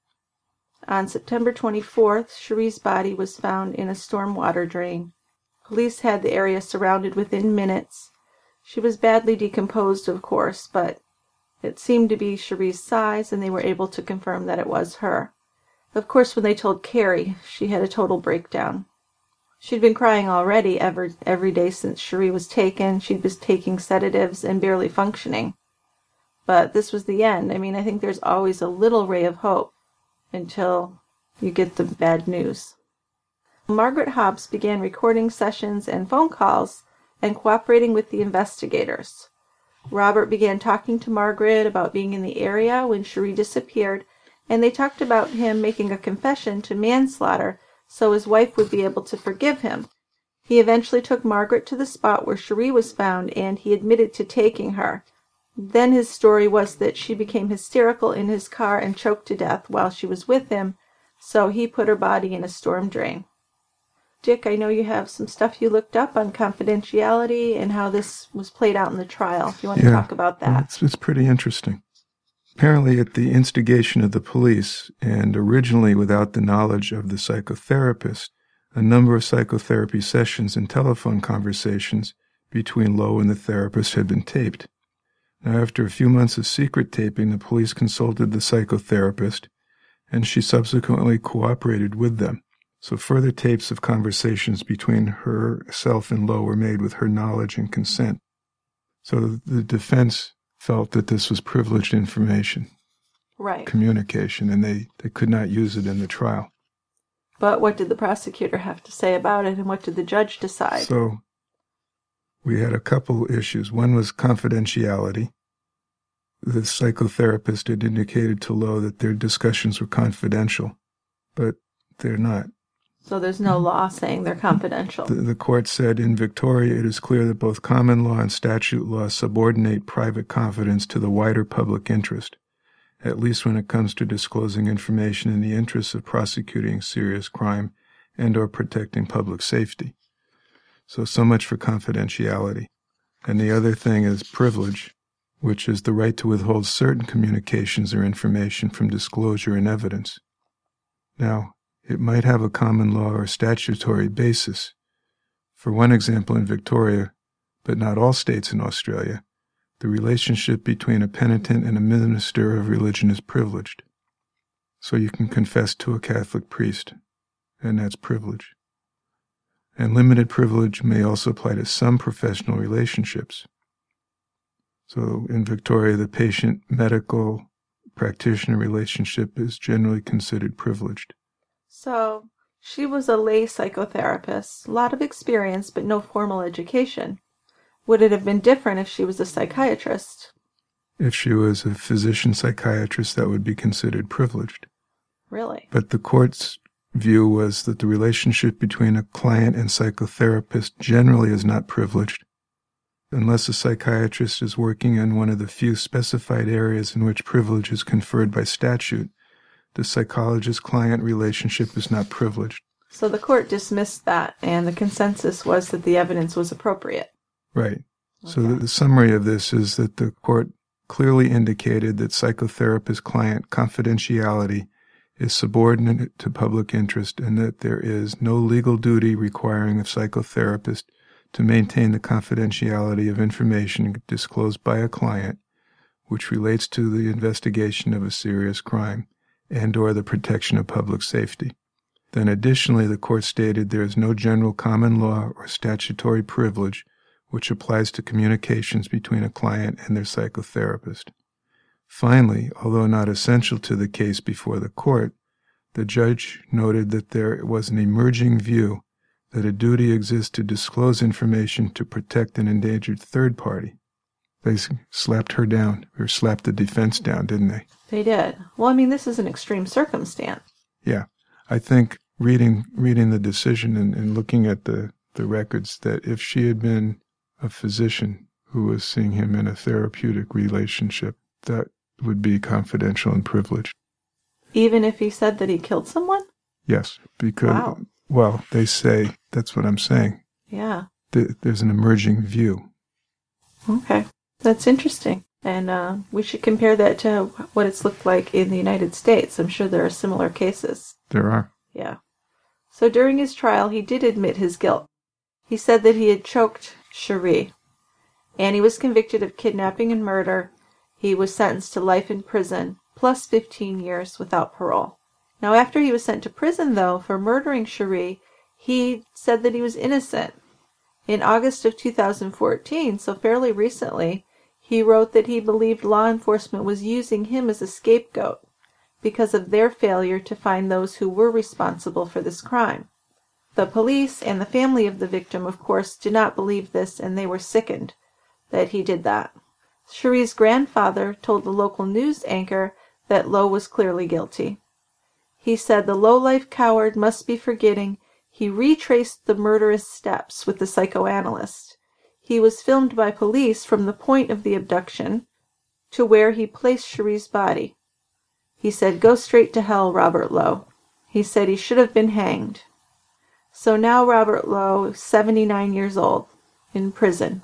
On September 24th, Cherie's body was found in a stormwater drain. Police had the area surrounded within minutes. She was badly decomposed, of course, but it seemed to be Cherie's size, and they were able to confirm that it was her. Of course, when they told Carrie, she had a total breakdown. She'd been crying already every day since Cherie was taken. She'd been taking sedatives and barely functioning. But this was the end. I mean, I think there's always a little ray of hope until you get the bad news. Margaret Hobbs began recording sessions and phone calls and cooperating with the investigators. Robert began talking to Margaret about being in the area when Cherie disappeared, and they talked about him making a confession to manslaughter so his wife would be able to forgive him. He eventually took Margaret to the spot where Cherie was found, and he admitted to taking her. Then his story was that she became hysterical in his car and choked to death while she was with him, so he put her body in a storm drain. Dick, I know you have some stuff you looked up on confidentiality and how this was played out in the trial. If you want to talk about that. Well, it's pretty interesting. Apparently, at the instigation of the police, and originally without the knowledge of the psychotherapist, a number of psychotherapy sessions and telephone conversations between Lowe and the therapist had been taped. Now, after a few months of secret taping, the police consulted the psychotherapist, and she subsequently cooperated with them. So further tapes of conversations between herself and Lowe were made with her knowledge and consent. So the defense felt that this was privileged information, right? Communication, and they could not use it in the trial. But what did the prosecutor have to say about it, and what did the judge decide? So we had a couple issues. One was confidentiality. The psychotherapist had indicated to Lowe that their discussions were confidential, but they're not. So there's no law saying they're confidential. The court said in Victoria it is clear that both common law and statute law subordinate private confidence to the wider public interest, at least when it comes to disclosing information in the interests of prosecuting serious crime and or protecting public safety. So much for confidentiality. And the other thing is privilege, which is the right to withhold certain communications or information from disclosure and evidence. Now, it might have a common law or statutory basis. For one example, in Victoria, but not all states in Australia, the relationship between a penitent and a minister of religion is privileged. So you can confess to a Catholic priest, and that's privilege. And limited privilege may also apply to some professional relationships. So in Victoria, the patient-medical practitioner relationship is generally considered privileged. So she was a lay psychotherapist, a lot of experience, but no formal education. Would it have been different if she was a psychiatrist? If she was a physician-psychiatrist, that would be considered privileged. Really? But the court's view was that the relationship between a client and psychotherapist generally is not privileged, unless a psychiatrist is working in one of the few specified areas in which privilege is conferred by statute. The psychologist-client relationship is not privileged. So the court dismissed that, and the consensus was that the evidence was appropriate. Right. Okay. So the summary of this is that the court clearly indicated that psychotherapist-client confidentiality is subordinate to public interest and that there is no legal duty requiring a psychotherapist to maintain the confidentiality of information disclosed by a client which relates to the investigation of a serious crime and or the protection of public safety. Then additionally, the court stated there is no general common law or statutory privilege which applies to communications between a client and their psychotherapist. Finally, although not essential to the case before the court, the judge noted that there was an emerging view that a duty exists to disclose information to protect an endangered third party. They slapped her down, or slapped the defense down, didn't they? They did. Well, I mean, this is an extreme circumstance. Yeah. I think reading the decision and looking at the records, that if she had been a physician who was seeing him in a therapeutic relationship, that would be confidential and privileged. Even if he said that he killed someone? Yes, because, wow. Well, they say, that's what I'm saying. Yeah. There's an emerging view. Okay. That's interesting. And we should compare that to what it's looked like in the United States. I'm sure there are similar cases. There are. Yeah. So during his trial, he did admit his guilt. He said that he had choked Cherie, and he was convicted of kidnapping and murder. He was sentenced to life in prison, plus 15 years without parole. Now, after he was sent to prison, though, for murdering Cherie, he said that he was innocent. In August of 2014, so fairly recently, he wrote that he believed law enforcement was using him as a scapegoat because of their failure to find those who were responsible for this crime. The police and the family of the victim, of course, did not believe this, and they were sickened that he did that. Cherie's grandfather told the local news anchor that Lowe was clearly guilty. He said the low-life coward must be forgetting he retraced the murderous steps with the psychoanalyst. He was filmed by police from the point of the abduction to where he placed Cherie's body. He said, "Go straight to hell, Robert Lowe." He said he should have been hanged. So now Robert Lowe, 79 years old, in prison.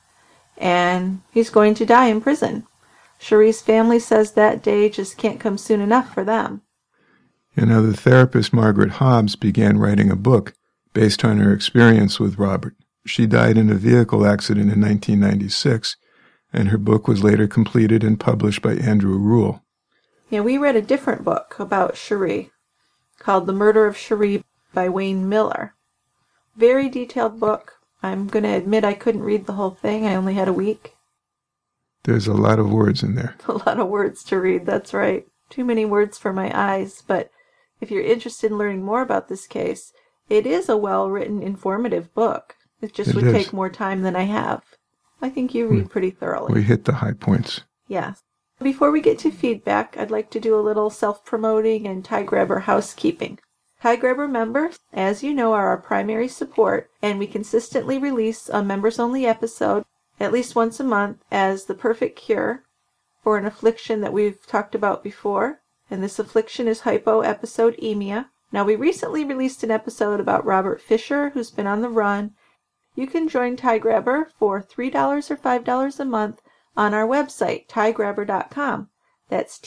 And he's going to die in prison. Cherie's family says that day just can't come soon enough for them. You know, the therapist Margaret Hobbs began writing a book based on her experience with Robert. She died in a vehicle accident in 1996, and her book was later completed and published by Andrew Rule. Yeah, we read a different book about Cherie called The Murder of Cherie by Wayne Miller. Very detailed book. I'm going to admit I couldn't read the whole thing. I only had a week. There's a lot of words in there. A lot of words to read, that's right. Too many words for my eyes, but if you're interested in learning more about this case, it is a well-written, informative book. It just would take more time than I have. I think you read pretty thoroughly. We hit the high points. Yes. Before we get to feedback, I'd like to do a little self-promoting and Tie Grabber housekeeping. Tie Grabber members, as you know, are our primary support, and we consistently release a members-only episode at least once a month as the perfect cure for an affliction that we've talked about before, and this affliction is hypoepisodemia. Now, we recently released an episode about Robert Fisher, who's been on the run. You can join Tie Grabber for $3 or $5 a month on our website, tiegrabber.com. That's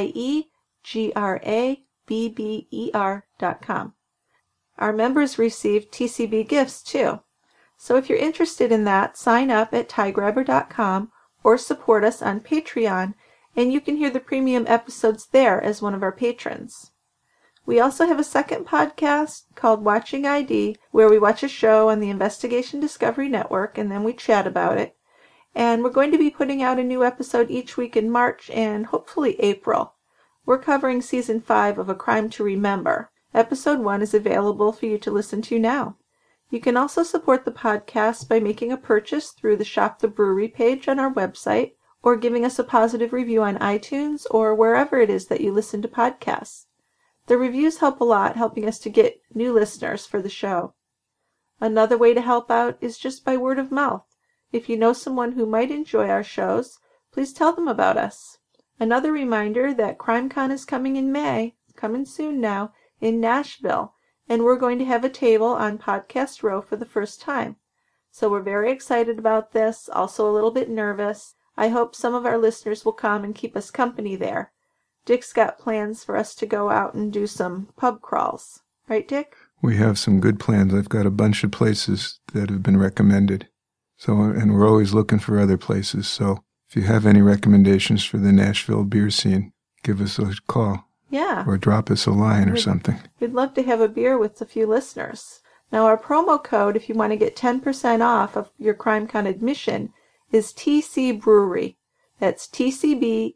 TIEGRABBER.com. Our members receive TCB gifts, too. So if you're interested in that, sign up at tiegrabber.com or support us on Patreon, and you can hear the premium episodes there as one of our patrons. We also have a second podcast called Watching ID, where we watch a show on the Investigation Discovery Network, and then we chat about it. And we're going to be putting out a new episode each week in March and hopefully April. We're covering Season 5 of A Crime to Remember. Episode 1 is available for you to listen to now. You can also support the podcast by making a purchase through the Shop the Brewery page on our website, or giving us a positive review on iTunes or wherever it is that you listen to podcasts. The reviews help a lot, helping us to get new listeners for the show. Another way to help out is just by word of mouth. If you know someone who might enjoy our shows, please tell them about us. Another reminder that CrimeCon is coming in May, coming soon now, in Nashville, and we're going to have a table on Podcast Row for the first time. So we're very excited about this, also a little bit nervous. I hope some of our listeners will come and keep us company there. Dick's got plans for us to go out and do some pub crawls. Right, Dick? We have some good plans. I've got a bunch of places that have been recommended. And we're always looking for other places. So if you have any recommendations for the Nashville beer scene, give us a call. Yeah. Or drop us a line or something. We'd love to have a beer with a few listeners. Now, our promo code, if you want to get 10% off of your CrimeCon admission, is TC Brewery. That's TCBREWERY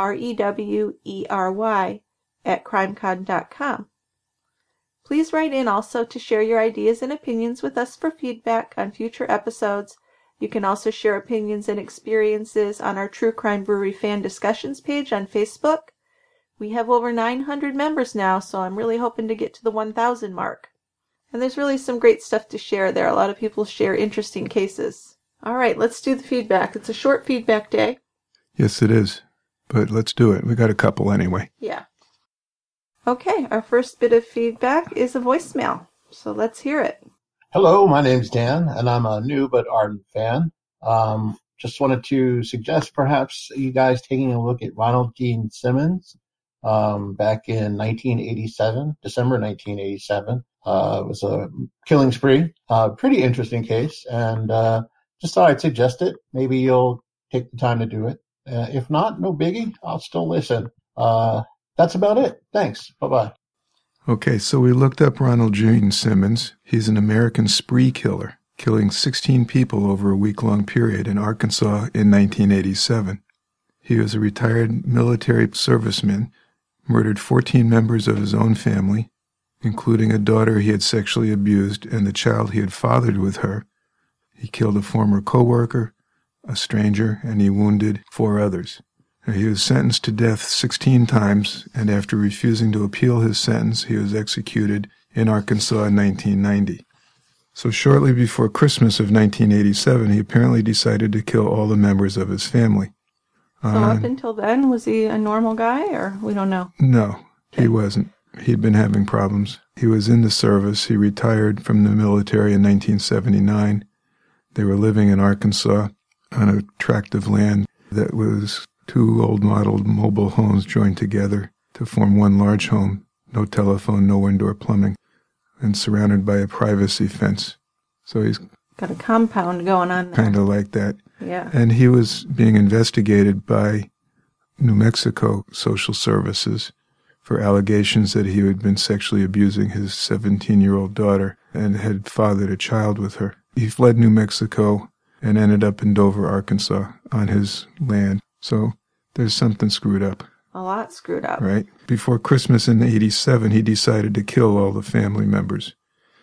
at crimecon.com. Please write in also to share your ideas and opinions with us for feedback on future episodes. You can also share opinions and experiences on our True Crime Brewery fan discussions page on Facebook. We have over 900 members now, so I'm really hoping to get to the 1,000 mark. And there's really some great stuff to share there. A lot of people share interesting cases. All right, let's do the feedback. It's a short feedback day. Yes, it is. But let's do it. We got a couple anyway. Yeah. Okay, our first bit of feedback is a voicemail. So let's hear it. Hello, my name's Dan, and I'm a new but ardent fan. Just wanted to suggest perhaps you guys taking a look at Ronald Gene Simmons back in 1987, December 1987. It was a killing spree. Pretty interesting case, and just thought I'd suggest it. Maybe you'll take the time to do it. If not, no biggie. I'll still listen. That's about it. Thanks. Bye-bye. Okay, so we looked up Ronald Gene Simmons. He's an American spree killer, killing 16 people over a week-long period in Arkansas in 1987. He was a retired military serviceman, murdered 14 members of his own family, including a daughter he had sexually abused and the child he had fathered with her. He killed a former co-worker, a stranger, and he wounded 4 others. He was sentenced to death 16 times, and after refusing to appeal his sentence, he was executed in Arkansas in 1990. So shortly before Christmas of 1987, he apparently decided to kill all the members of his family. So up until then, was he a normal guy, or we don't know? No, he wasn't. He'd been having problems. He was in the service. He retired from the military in 1979. They were living in Arkansas on a tract of land that was 2 old modeled mobile homes joined together to form one large home, no telephone, no indoor plumbing, and surrounded by a privacy fence. So he's got a compound going on there. Kind of like that. Yeah. And he was being investigated by New Mexico Social Services for allegations that he had been sexually abusing his 17-year-old daughter and had fathered a child with her. He fled New Mexico and ended up in Dover, Arkansas, on his land. So there's something screwed up. A lot screwed up. Right. Before Christmas in 1987, he decided to kill all the family members.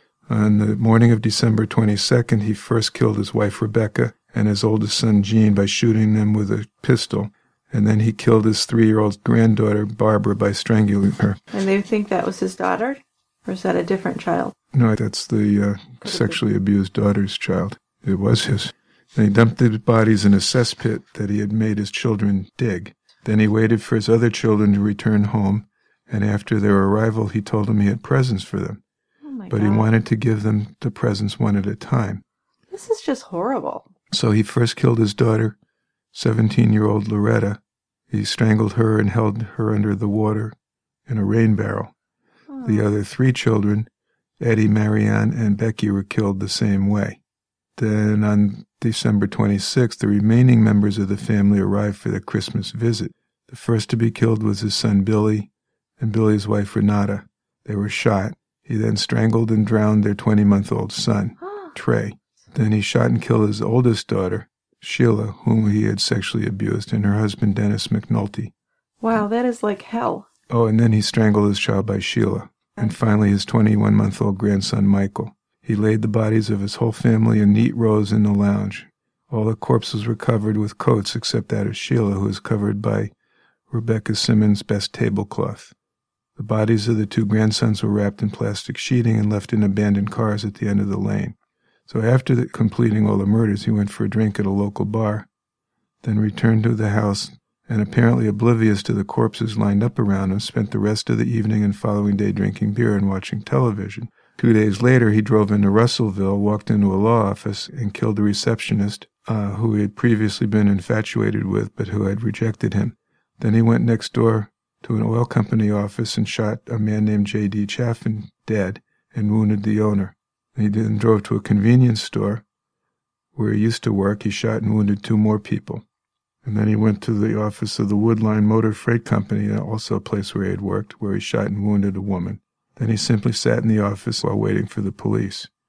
On the morning of December 22nd, he first killed his wife, Rebecca, and his oldest son, Gene, by shooting them with a pistol. And then he killed his 3-year-old granddaughter, Barbara, by strangling her. And they think that was his daughter? Or is that a different child? No, that's the sexually abused daughter's child. It was his. And he dumped the bodies in a cesspit that he had made his children dig. Then he waited for his other children to return home, and after their arrival, he told them he had presents for them. Oh my But God. he wanted to give them the presents one at a time. This is just horrible. So he first killed his daughter, 17-year-old Loretta. He strangled her and held her under the water in a rain barrel. Oh. The other 3 children, Eddie, Marianne, and Becky, were killed the same way. Then on December 26th, the remaining members of the family arrived for the Christmas visit. The first to be killed was his son Billy and Billy's wife Renata. They were shot. He then strangled and drowned their 20-month-old son, Trey. Then he shot and killed his oldest daughter, Sheila, whom he had sexually abused, and her husband, Dennis McNulty. Wow, that is like hell. Oh, and then he strangled his child by Sheila. And finally, his 21-month-old grandson, Michael. He laid the bodies of his whole family in neat rows in the lounge. All the corpses were covered with coats except that of Sheila, who was covered by Rebecca Simmons' best tablecloth. The bodies of the 2 grandsons were wrapped in plastic sheeting and left in abandoned cars at the end of the lane. So after completing all the murders, he went for a drink at a local bar, then returned to the house, and apparently oblivious to the corpses lined up around him, spent the rest of the evening and following day drinking beer and watching television. 2 days later, he drove into Russellville, walked into a law office, and killed the receptionist, who he had previously been infatuated with, but who had rejected him. Then he went next door to an oil company office and shot a man named J.D. Chaffin dead and wounded the owner. He then drove to a convenience store where he used to work. He shot and wounded 2 more people. And then he went to the office of the Woodline Motor Freight Company, also a place where he had worked, where he shot and wounded a woman. Then he simply sat in the office while waiting for the police.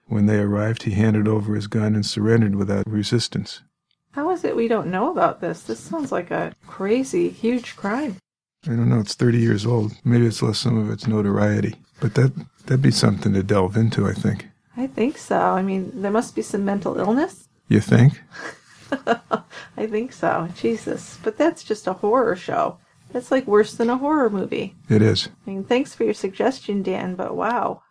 When they arrived, he handed over his gun and surrendered without resistance. How is it we don't know about this? This sounds like a crazy, huge crime. I don't know, it's 30 years old. Maybe it's lost some of its notoriety. But that'd be something to delve into, I think. I think so. I mean, there must be some mental illness. You think? I think so. Jesus. But that's just a horror show. That's like worse than a horror movie. It is. I mean, thanks for your suggestion, Dan, but wow.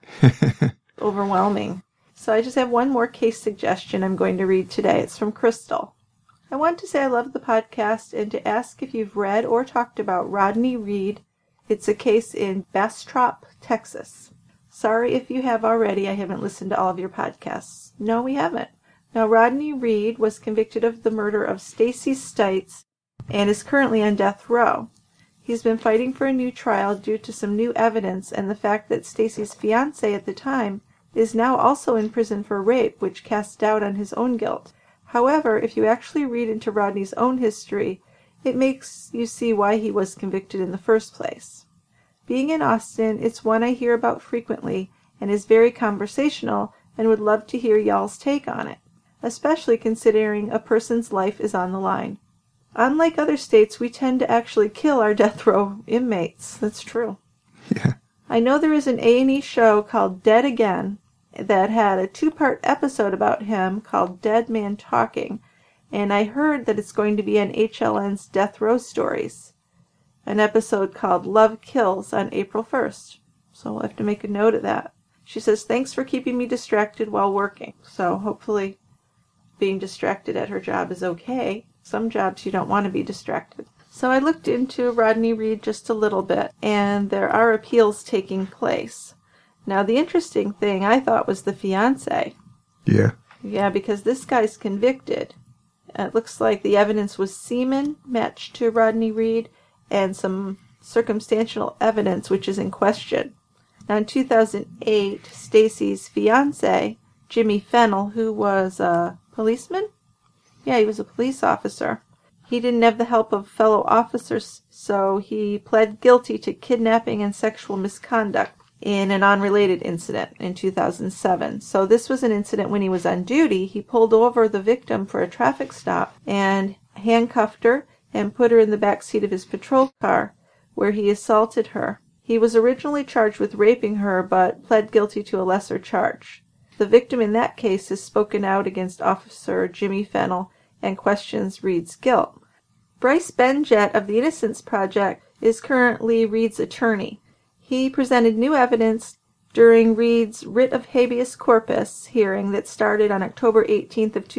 Overwhelming. So I just have one more case suggestion I'm going to read today. It's from Crystal. I want to say I love the podcast and to ask if you've read or talked about Rodney Reed. It's a case in Bastrop, Texas. Sorry if you have already. I haven't listened to all of your podcasts. No, we haven't. Now, Rodney Reed was convicted of the murder of Stacy Stites and is currently on death row. He's been fighting for a new trial due to some new evidence and the fact that Stacy's fiancé at the time is now also in prison for rape, which casts doubt on his own guilt. However, if you actually read into Rodney's own history, it makes you see why he was convicted in the first place. Being in Austin, it's one I hear about frequently and is very conversational and would love to hear y'all's take on it, especially considering a person's life is on the line. Unlike other states, we tend to actually kill our death row inmates. That's true. Yeah. I know there is an A&E show called Dead Again that had a 2-part episode about him called Dead Man Talking, and I heard that it's going to be on HLN's Death Row Stories, an episode called Love Kills on April 1st. So we'll have to make a note of that. She says, thanks for keeping me distracted while working. So hopefully being distracted at her job is okay. Some jobs you don't want to be distracted. So I looked into Rodney Reed just a little bit, and there are appeals taking place. Now, the interesting thing I thought was the fiancé. Yeah. Yeah, because this guy's convicted. It looks like the evidence was semen matched to Rodney Reed and some circumstantial evidence which is in question. Now, in 2008, Stacy's fiancé, Jimmy Fennell, who was a policeman? Yeah, he was a police officer. He didn't have the help of fellow officers, so he pled guilty to kidnapping and sexual misconduct in an unrelated incident in 2007. So this was an incident when he was on duty. He pulled over the victim for a traffic stop and handcuffed her and put her in the back seat of his patrol car, where he assaulted her. He was originally charged with raping her, but pled guilty to a lesser charge. The victim in that case has spoken out against Officer Jimmy Fennell and questions Reed's guilt. Bryce Benjet of the Innocence Project is currently Reed's attorney. He presented new evidence during Reed's writ of habeas corpus hearing that started on October 18th of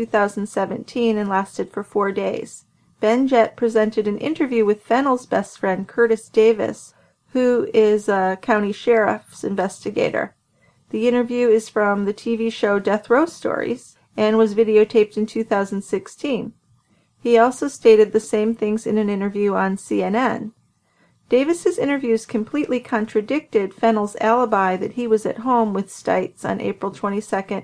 2017 and lasted for 4 days. Benjet presented an interview with Fennell's best friend, Curtis Davis, who is a county sheriff's investigator. The interview is from the TV show Death Row Stories and was videotaped in 2016. He also stated the same things in an interview on CNN. Davis's interviews completely contradicted Fennell's alibi that he was at home with Stites on April 22,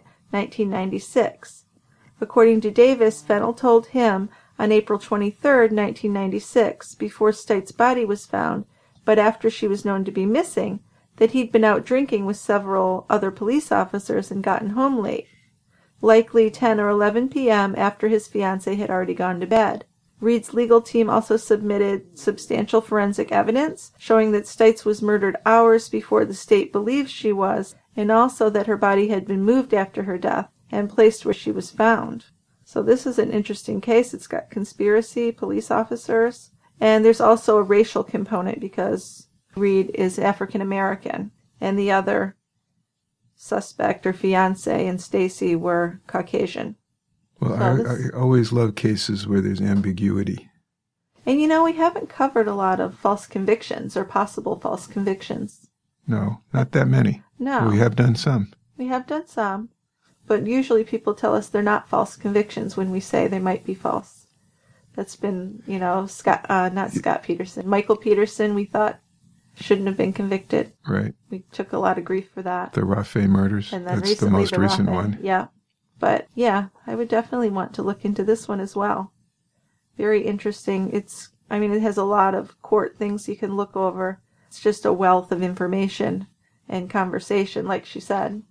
1996. According to Davis, Fennell told him on April 23, 1996, before Stites' body was found, but after she was known to be missing, that he'd been out drinking with several other police officers and gotten home late, likely 10 or 11 p.m. after his fiancée had already gone to bed. Reed's legal team also submitted substantial forensic evidence showing that Stites was murdered hours before the state believes she was, and also that her body had been moved after her death and placed where she was found. So this is an interesting case. It's got conspiracy, police officers, and there's also a racial component because Reed is African American, and the other suspect or fiancé and Stacy were Caucasian. Well, So I always love cases where there's ambiguity. And you know, we haven't covered a lot of false convictions or possible false convictions. No, not that many. No. We have done some. We have done some, but usually people tell us they're not false convictions when we say they might be false. That's been, you know, not Scott Peterson. Michael Peterson, we thought, shouldn't have been convicted. Right. We took a lot of grief for that. The Rafe murders. And then That's the recently most recent Rafe. one. Yeah. But yeah, I would definitely want to look into this one as well. Very interesting. It has a lot of court things you can look over. It's just a wealth of information and conversation, like she said.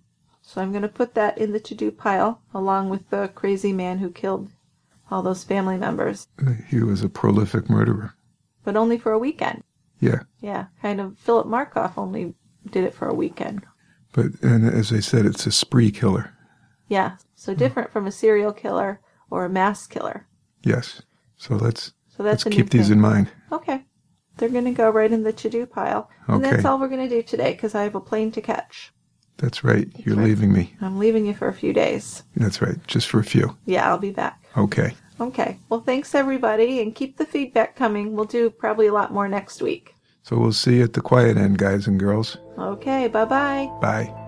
So I'm going to put that in the to-do pile, along with the crazy man who killed all those family members. He was a prolific murderer. But only for a weekend. Yeah. Yeah, kind of Philip Markoff only did it for a weekend. And as I said, it's a spree killer. Yeah, so different from a serial killer or a mass killer. Yes. So let's a new keep these thing. in mind. Okay. They're going to go right in the to-do pile. And Okay. that's all we're going to do today, because I have a plane to catch. That's right. You're right. leaving me. I'm leaving you for a few days. That's right. Just for a few. Yeah, I'll be back. Okay. Okay. Well, thanks, everybody, and keep the feedback coming. We'll do probably a lot more next week. So we'll see you at the quiet end, guys and girls. Okay, bye-bye. Bye.